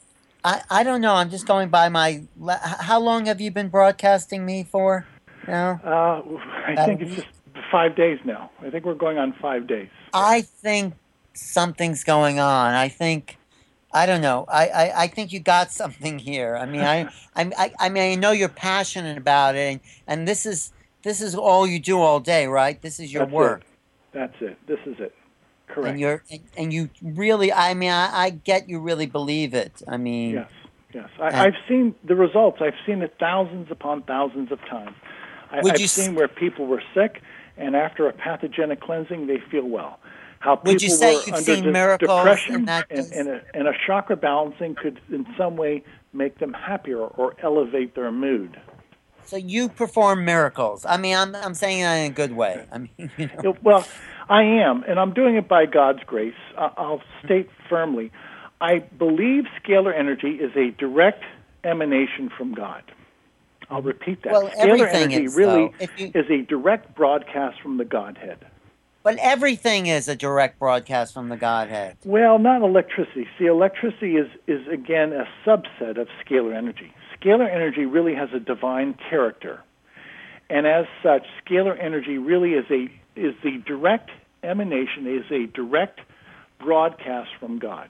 I'm just going by my... How long have you been broadcasting me for now? I think it's just 5 days now. I think we're going on 5 days. I think something's going on. I don't know. I think you got something here. I mean, I know you're passionate about it, and this is all you do all day, right? This is your work. That's it. This is it. Correct. And you really. I mean, I get you really believe it. I mean, yes. I've seen the results. I've seen it thousands upon thousands of times. I've seen where people were sick, and after a pathogenic cleansing, they feel well. How people would you say were you've under seen miracles depression, and a chakra balancing could in some way make them happier or elevate their mood. So you perform miracles. I mean, I'm saying that in a good way. I mean, Well, I am, and I'm doing it by God's grace. I'll state firmly, I believe scalar energy is a direct emanation from God. I'll repeat that. Well, scalar energy is, really is a direct broadcast from the Godhead. But everything is a direct broadcast from the Godhead. Well, not electricity. See, electricity is again, a subset of scalar energy. Scalar energy really has a divine character. And as such, scalar energy really is the direct emanation, is a direct broadcast from God.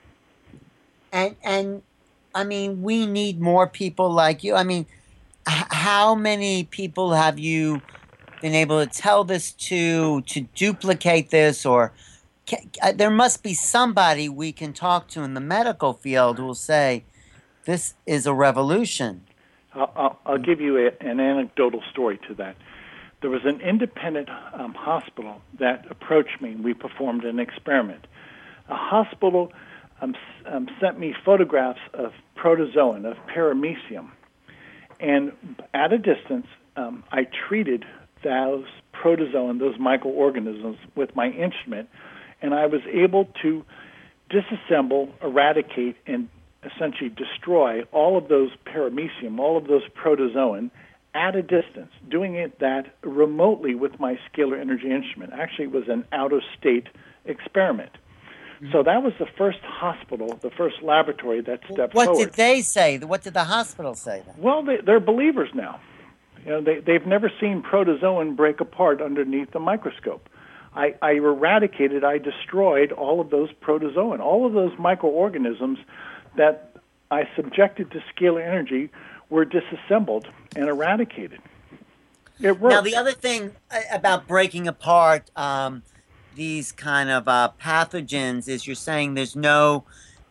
And I mean, we need more people like you. I mean, how many people have you been able to tell this to duplicate this, or there must be somebody we can talk to in the medical field who will say, this is a revolution. I'll give you an anecdotal story to that. there was an independent hospital that approached me. We performed an experiment. A hospital sent me photographs of protozoan, of paramecium. And at a distance, I treated those protozoan, those microorganisms, with my instrument, and I was able to disassemble, eradicate, and essentially destroy all of those paramecium, all of those protozoan, at a distance, doing that remotely with my scalar energy instrument. Actually, it was an out-of-state experiment. So that was the first hospital, the first laboratory that stepped forward. What did they say? What did the hospital say then? Well, they're believers now. They've never seen protozoan break apart underneath the microscope. I eradicated, I destroyed all of those protozoan, all of those microorganisms that I subjected to scalar energy were disassembled and eradicated. It worked. Now, the other thing about breaking apart these kind of pathogens is you're saying there's no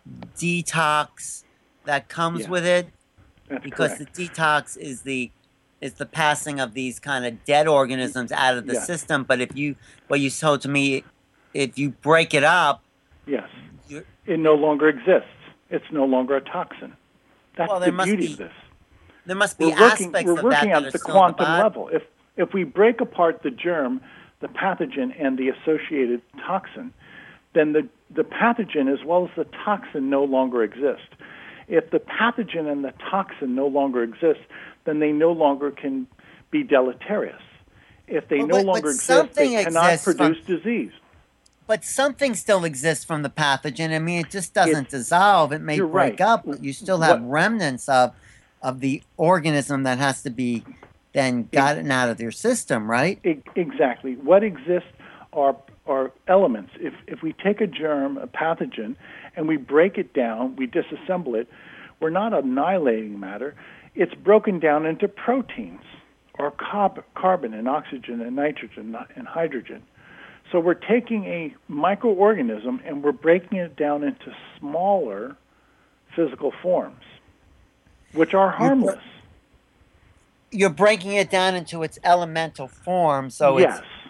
detox that comes with it? That's because correct. the detox is the passing of these kind of dead organisms out of the system. But what you told to me, if you break it up, yes, it no longer exists. It's no longer a toxin. That's the beauty of this. There must be aspects we're of working that at the quantum level. If we break apart the germ, the pathogen, and the associated toxin, then the pathogen as well as the toxin no longer exist. If the pathogen and the toxin no longer exist, then they no longer can be deleterious. If they no longer exist, they cannot produce disease. But something still exists from the pathogen. I mean, it just doesn't dissolve. It may break up, but you still have remnants of the organism that has to be then gotten out of your system, right? Exactly. What exists are elements. If we take a germ, a pathogen, and we break it down, we disassemble it, we're not annihilating matter. It's broken down into proteins, or carbon and oxygen and nitrogen and hydrogen. So we're taking a microorganism and we're breaking it down into smaller physical forms, which are harmless. You're breaking it down into its elemental form, so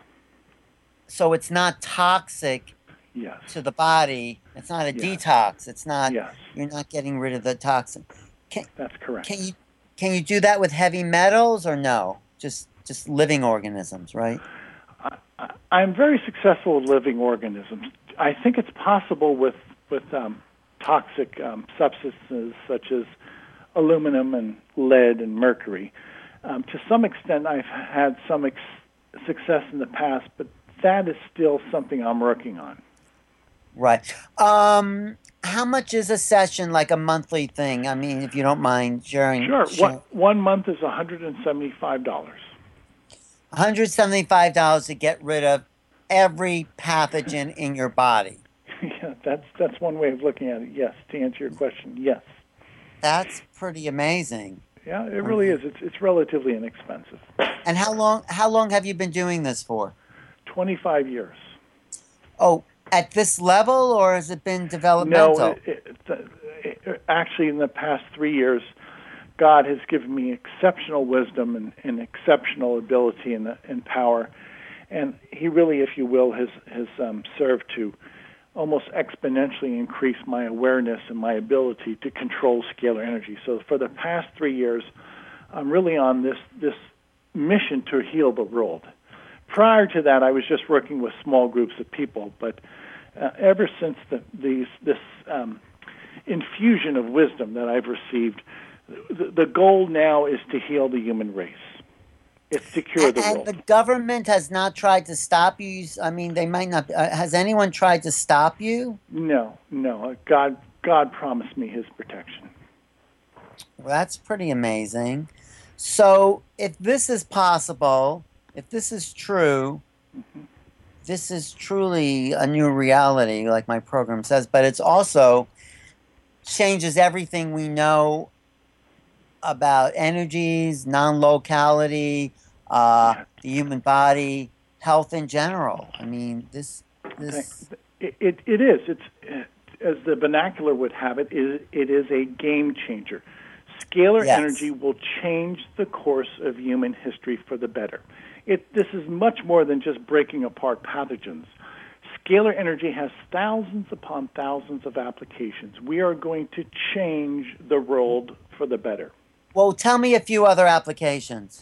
it's not toxic to the body. It's not a detox. It's not. You're not getting rid of the toxin. That's correct. Can you do that with heavy metals or no? Just living organisms, right? I'm very successful with living organisms. I think it's possible with toxic substances such as aluminum and lead and mercury. To some extent, I've had some success in the past, but that is still something I'm working on. Right. How much is a session, like a monthly thing? I mean, if you don't mind sharing. Sure. 1 month is $175. $175 to get rid of every pathogen in your body. Yeah, that's one way of looking at it. Yes, to answer your question, yes. That's pretty amazing. Yeah, it really is. It's relatively inexpensive. And how long have you been doing this for? 25 years. Oh, at this level, or has it been developmental? No, actually, in the past 3 years, God has given me exceptional wisdom and exceptional ability and power, and He really, if you will, has served to almost exponentially increase my awareness and my ability to control scalar energy. So for the past 3 years, I'm really on this mission to heal the world. Prior to that, I was just working with small groups of people, but ever since this infusion of wisdom that I've received, the goal now is to heal the human race. It's to cure the world. And the government has not tried to stop you? I mean, they might not. Has anyone tried to stop you? No. God promised me His protection. Well, that's pretty amazing. So if this is possible, if this is true, this is truly a new reality, like my program says, but it's also changes everything we know about energies, non-locality, the human body, health in general. I mean, this. It is. It's as the vernacular would have it. It is a game changer. Scalar energy will change the course of human history for the better. This is much more than just breaking apart pathogens. Scalar energy has thousands upon thousands of applications. We are going to change the world for the better. Well, tell me a few other applications.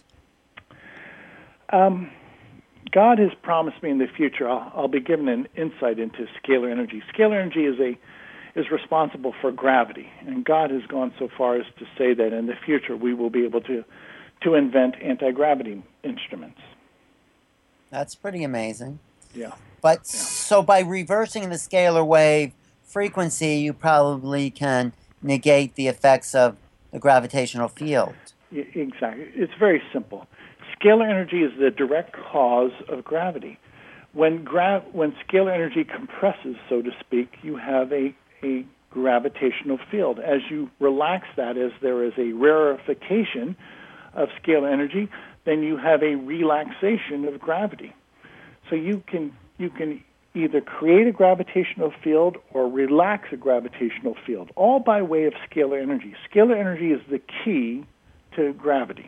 God has promised me in the future I'll be given an insight into scalar energy. Scalar energy is responsible for gravity, and God has gone so far as to say that in the future we will be able to invent anti-gravity instruments. That's pretty amazing. Yeah. But Yeah. so by reversing the scalar wave frequency, you probably can negate the effects of the gravitational field. Exactly. It's very simple. Scalar energy is the direct cause of gravity. When scalar energy compresses, so to speak, you have a gravitational field. As you relax that, as there is a rarefication of scalar energy, then you have a relaxation of gravity. So you can either create a gravitational field or relax a gravitational field, all by way of scalar energy. Scalar energy is the key to gravity.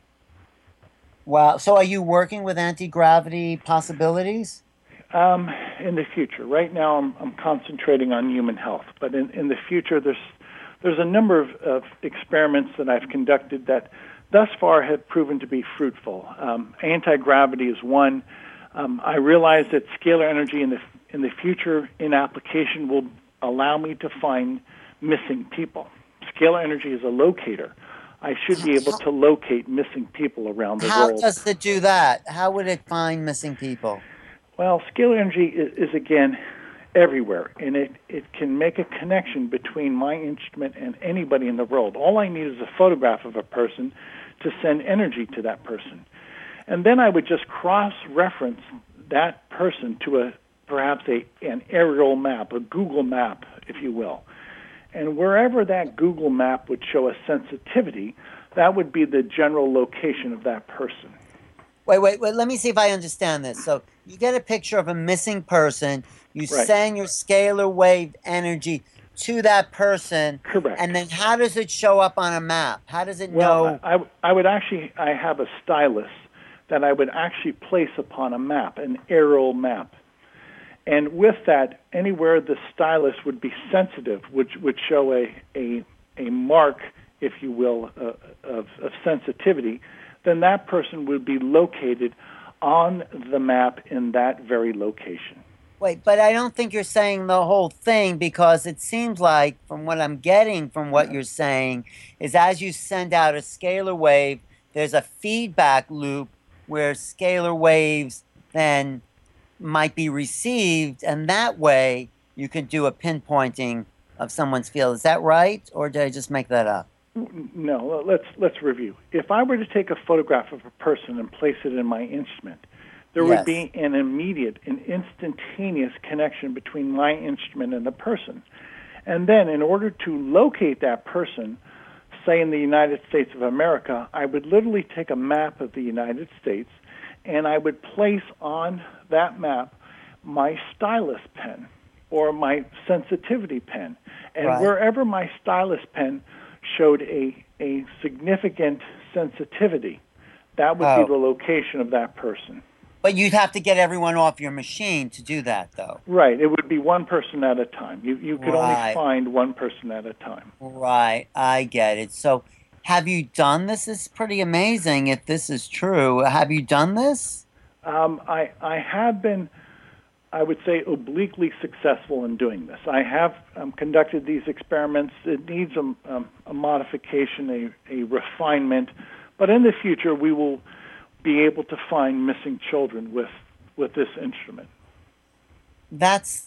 Wow. So are you working with anti-gravity possibilities? In the future. Right now I'm concentrating on human health, but in the future there's a number of experiments that I've conducted that thus far have proven to be fruitful. Anti-gravity is one. I realize that scalar energy in the future in application will allow me to find missing people. Scalar energy is a locator. I should be able to locate missing people around the world. How does it do that? How would it find missing people? Well, scalar energy is again everywhere, and it can make a connection between my instrument and anybody in the world. All I need is a photograph of a person to send energy to that person. And then I would just cross-reference that person to perhaps an aerial map, a Google map, if you will. And wherever that Google map would show a sensitivity, that would be the general location of that person. Wait. Let me see if I understand this. So you get a picture of a missing person, you Right. send your scalar wave energy to that person. Correct. And then how does it show up on a map? How does it know? Well, I have a stylus that I would actually place upon a map, an aerial map. And with that, anywhere the stylus would be sensitive, which would show a mark, if you will, of sensitivity, then that person would be located on the map in that very location. Wait, but I don't think you're saying the whole thing, because it seems like, from what I'm getting from what you're saying, is as you send out a scalar wave, there's a feedback loop where scalar waves then might be received, and that way you can do a pinpointing of someone's field. Is that right, or did I just make that up? No, let's review. If I were to take a photograph of a person and place it in my instrument, there would be an immediate and instantaneous connection between my instrument and the person. And then in order to locate that person, say in the United States of America, I would literally take a map of the United States and I would place on that map my stylus pen or my sensitivity pen. And wherever my stylus pen showed a significant sensitivity, that would be the location of that person. But you'd have to get everyone off your machine to do that, though. Right. It would be one person at a time. You could only find one person at a time. Right. I get it. So have you done this? It's pretty amazing if this is true. Have you done this? I have been, I would say, obliquely successful in doing this. I have conducted these experiments. It needs a modification, a refinement. But in the future, we will be able to find missing children with this instrument. That's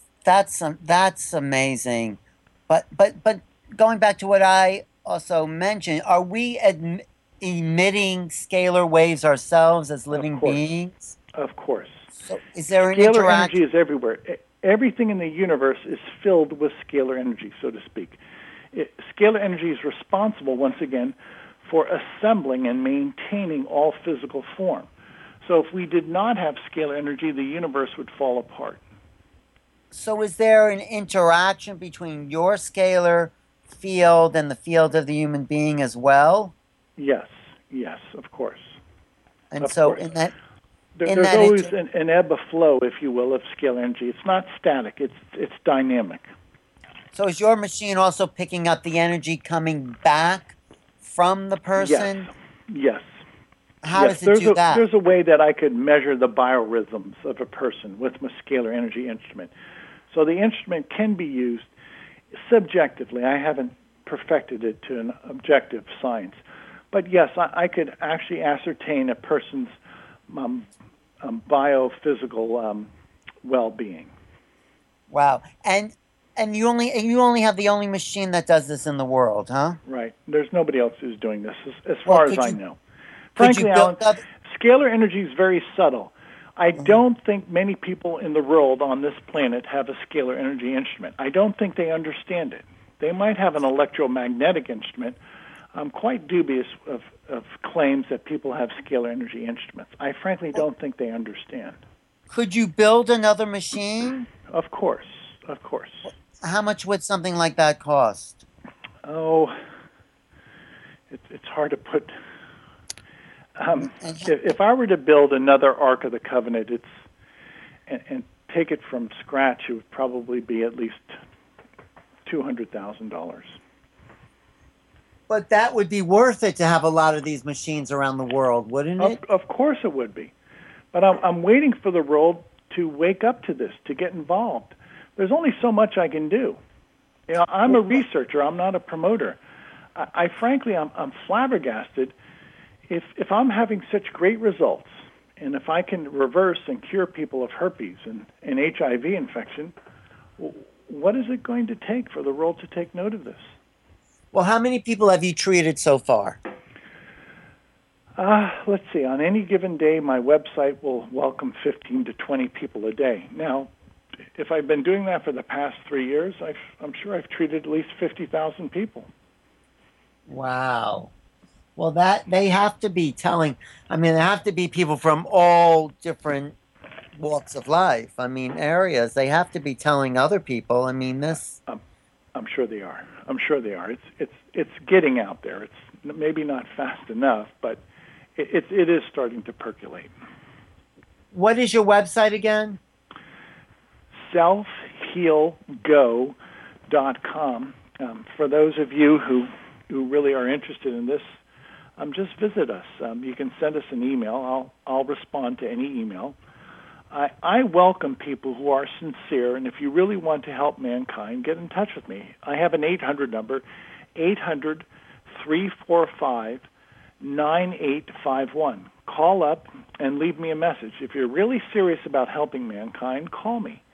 amazing. But going back to what I also mentioned, are we emitting scalar waves ourselves as living beings? Of course. So is there an scalar energy is everywhere. Everything in the universe is filled with scalar energy, so to speak. Scalar energy is responsible, once again, for assembling and maintaining all physical form. So if we did not have scalar energy, the universe would fall apart. So is there an interaction between your scalar field and the field of the human being as well? Yes, of course. And so in that in There's that always an ebb of flow, if you will, of scalar energy. It's not static. It's dynamic. So is your machine also picking up the energy coming back from the Yes. person? Yes. How Yes. does it do that? There's a way that I could measure the biorhythms of a person with my scalar energy instrument. So the instrument can be used subjectively. I haven't perfected it to an objective science. But yes, I could actually ascertain a person's biophysical well-being. Wow. And you only have the only machine that does this in the world, huh? Right. There's nobody else who's doing this, as Well, far as I know. could you Frankly, build Alan, up? scalar energy is very subtle. I don't think many people in the world on this planet have a scalar energy instrument. I don't think they understand it. They might have an electromagnetic instrument. I'm quite dubious of claims that people have scalar energy instruments. I frankly don't think they understand. Could you build another machine? Of course, of course. How much would something like that cost? Oh, it's hard to put. If I were to build another Ark of the Covenant, and take it from scratch, it would probably be at least $200,000. But that would be worth it to have a lot of these machines around the world, wouldn't it? Of course it would be. But I'm waiting for the world to wake up to this, to get involved. There's only so much I can do. You know, I'm a researcher. I'm not a promoter. I frankly, I'm flabbergasted. If I'm having such great results, and if I can reverse and cure people of herpes and HIV infection, what is it going to take for the world to take note of this? Well, how many people have you treated so far? Let's see. On any given day, my website will welcome 15 to 20 people a day. Now, if I've been doing that for the past 3 years, I'm sure I've treated at least 50,000 people. Wow. Well, that they have to be telling. I mean, there have to be people from all different walks of life. I mean, areas. They have to be telling other people. I mean, this. I'm sure they are. I'm sure they are. It's getting out there. It's maybe not fast enough, but it is starting to percolate. What is your website again? selfhealgo.com. For those of you who really are interested in this, just visit us. You can send us an email. I'll respond to any email. I welcome people who are sincere, and if you really want to help mankind, get in touch with me. I have an 800 number, 800-345-9851. Call up and leave me a message. If you're really serious about helping mankind, call me,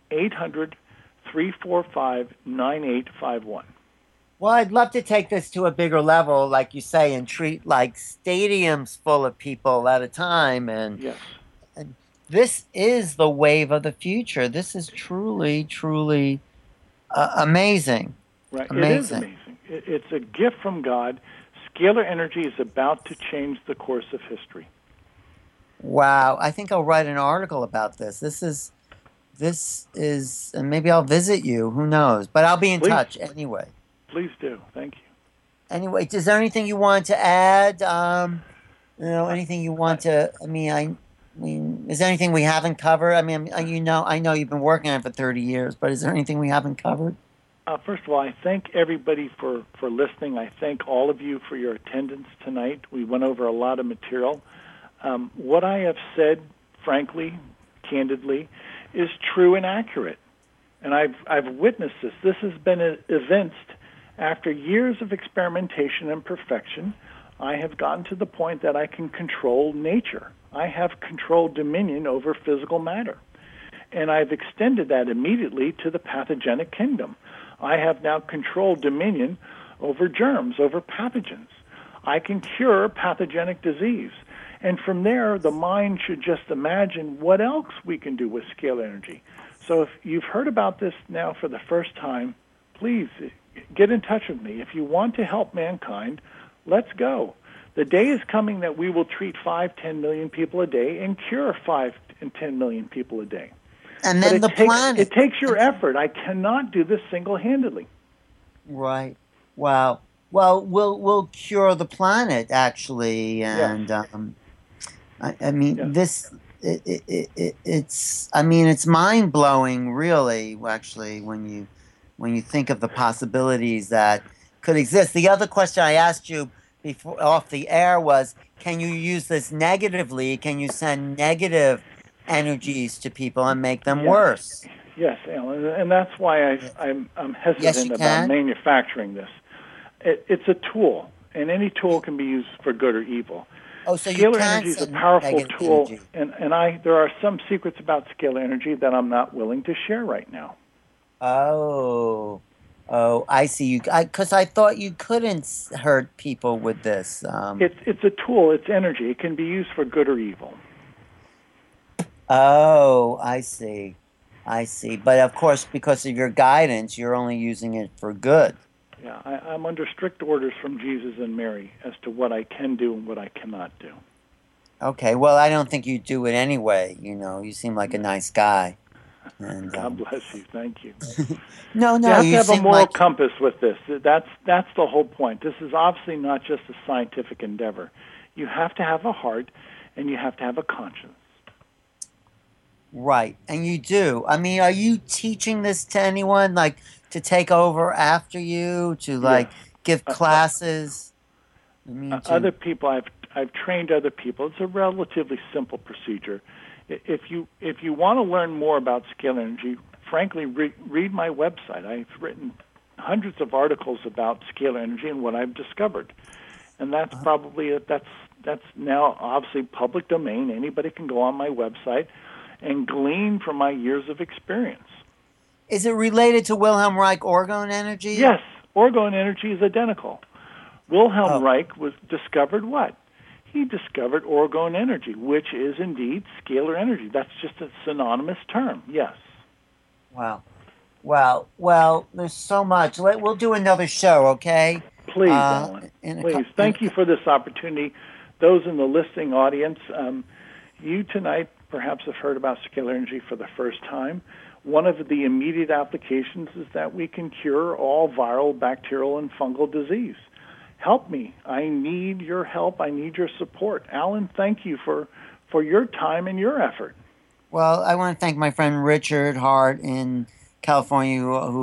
800-345-9851. Well, I'd love to take this to a bigger level, like you say, and treat like stadiums full of people at a time. Yes. And this is the wave of the future. This is truly, truly amazing. Right. Amazing. It is amazing. It's a gift from God. Scalar energy is about to change the course of history. Wow. I think I'll write an article about this. This is, and maybe I'll visit you. Who knows? But I'll be in touch anyway. Please do. Thank you. Anyway, is there anything you want to add? Anything you want to? I mean, is there anything we haven't covered? I mean, I know you've been working on it for 30 years, but is there anything we haven't covered? First of all, I thank everybody for listening. I thank all of you for your attendance tonight. We went over a lot of material. What I have said, frankly, candidly, is true and accurate. And I've witnessed this. This has been evinced after years of experimentation and perfection. I have gotten to the point that I can control nature. I have controlled dominion over physical matter. And I've extended that immediately to the pathogenic kingdom. I have now controlled dominion over germs, over pathogens. I can cure pathogenic disease. And from there, the mind should just imagine what else we can do with scalar energy. So if you've heard about this now for the first time, please get in touch with me. If you want to help mankind, let's go. The day is coming that we will treat 5-10 million people a day and cure 5 and 10 million people a day. And then planet. It takes your effort. I cannot do this single-handedly. Right. Wow. Well, we'll cure the planet actually, and yes. I mean yes. this. it's I mean it's mind blowing, really. Actually, when you think of the possibilities that could exist. The other question I asked you before off the air was, can you use this negatively? Can you send negative energies to people and make them Yes, worse? yes, Alan, and that's why Yeah. I'm Yes, you hesitant about can. manufacturing this. It's a tool, and any tool can be used for good or evil. Oh, so you Scalar can energy is a send powerful negative tool, energy. and there are some secrets about scalar energy that I'm not willing to share right now. Oh, oh, I see you. Because I thought you couldn't hurt people with this. It's a tool. It's energy. It can be used for good or evil. Oh, I see. I see. But of course, because of your guidance, you're only using it for good. Yeah, I'm under strict orders from Jesus and Mary as to what I can do and what I cannot do. Okay. Well, I don't think you do it anyway. You know, you seem like a nice guy. And God bless you. Thank you. no, You no, have to you have a seem moral like compass with this. That's the whole point. This is obviously not just a scientific endeavor. You have to have a heart, and you have to have a conscience. right. And you do. I mean, are you teaching this to anyone, like to take over after you, to Yes. like give classes? I mean, Other to people, I've trained other people. It's a relatively simple procedure. If you want to learn more about scalar energy, frankly, read my website. I've written hundreds of articles about scalar energy and what I've discovered, and that's probably that's now obviously public domain. Anybody can go on my website and glean from my years of experience. is it related to Wilhelm Reich orgone energy? Yes, orgone energy is identical. Wilhelm Oh, Reich was discovered what? He discovered orgone energy, which is indeed scalar energy. That's just a synonymous term. Yes. wow. Well, there's so much. We'll do another show, okay? Please, Alan. In a, Please. in a, Thank you for this opportunity. Those in the listening audience, you tonight perhaps have heard about scalar energy for the first time. One of the immediate applications is that we can cure all viral, bacterial, and fungal disease. Help me. I need your help. I need your support. Alan, thank you for your time and your effort. well, I want to thank my friend Richard Hart in California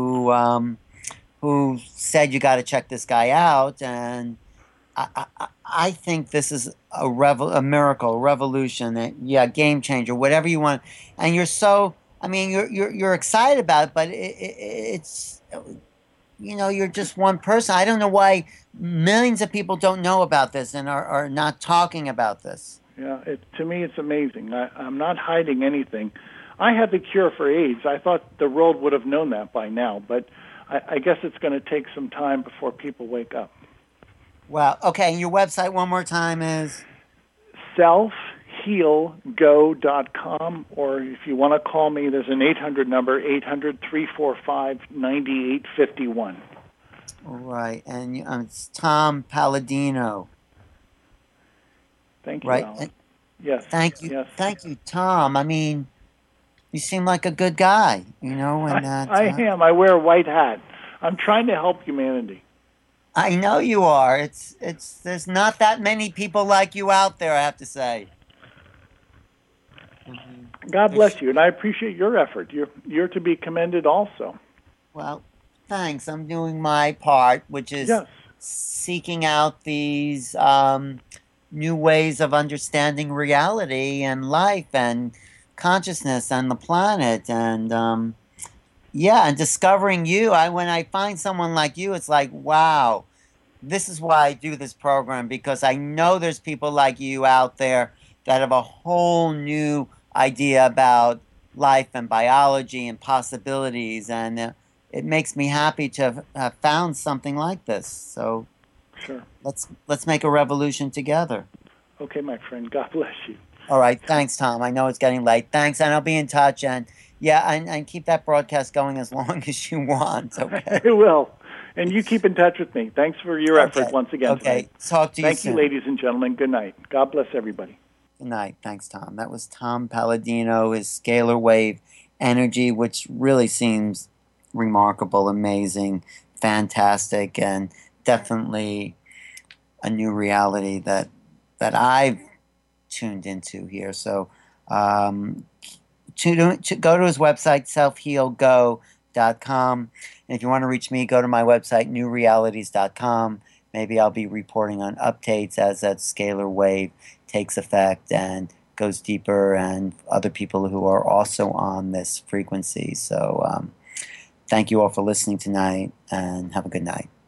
who said you got to check this guy out, and I think this is a miracle, a revolution, yeah, game changer, whatever you want. And you're so, I mean, you're excited about it, but it's you know, you're just one person. I don't know why millions of people don't know about this and are not talking about this. Yeah, to me, it's amazing. I'm not hiding anything. I had the cure for AIDS. I thought the world would have known that by now, but I guess it's going to take some time before people wake up. Wow. Okay. And your website one more time is Selfhealgo.com, or if you want to call me, there's an 800 number, 800-345-9851. right, and it's Tom Palladino. Thank you, Right. Alan. And Yes, yes. thank you, Tom. I mean, you seem like a good guy, you know, and that I am. I wear a white hat. I'm trying to help humanity. I know you are. There's not that many people like you out there, I have to say. God There's bless you, and I appreciate your effort. You're to be commended also. Well, thanks. I'm doing my part, which is Yes. seeking out these new ways of understanding reality and life and consciousness and the planet. And yeah, and discovering you. When I find someone like you, it's like, wow, this is why I do this program because I know there's people like you out there that have a whole new idea about life and biology and possibilities, and it makes me happy to have found something like this. So Sure. let's make a revolution together. Okay, my friend. God bless you. All right, thanks, Tom. I know it's getting late. Thanks, and I'll be in touch. And yeah, and keep that broadcast going as long as you want. Okay. I will. And you keep in touch with me. Thanks for your effort Okay. once again tonight. Okay. Talk to you Thank you, soon. ladies and gentlemen. Good night. God bless everybody. Good night. Thanks, Tom. That was Tom Palladino, his scalar wave energy, which really seems remarkable, amazing, fantastic, and definitely a new reality that I've tuned into here. So To go to his website, selfhealgo.com. And if you want to reach me, go to my website, newrealities.com. Maybe I'll be reporting on updates as that scalar wave takes effect and goes deeper, and other people who are also on this frequency. So thank you all for listening tonight, and have a good night.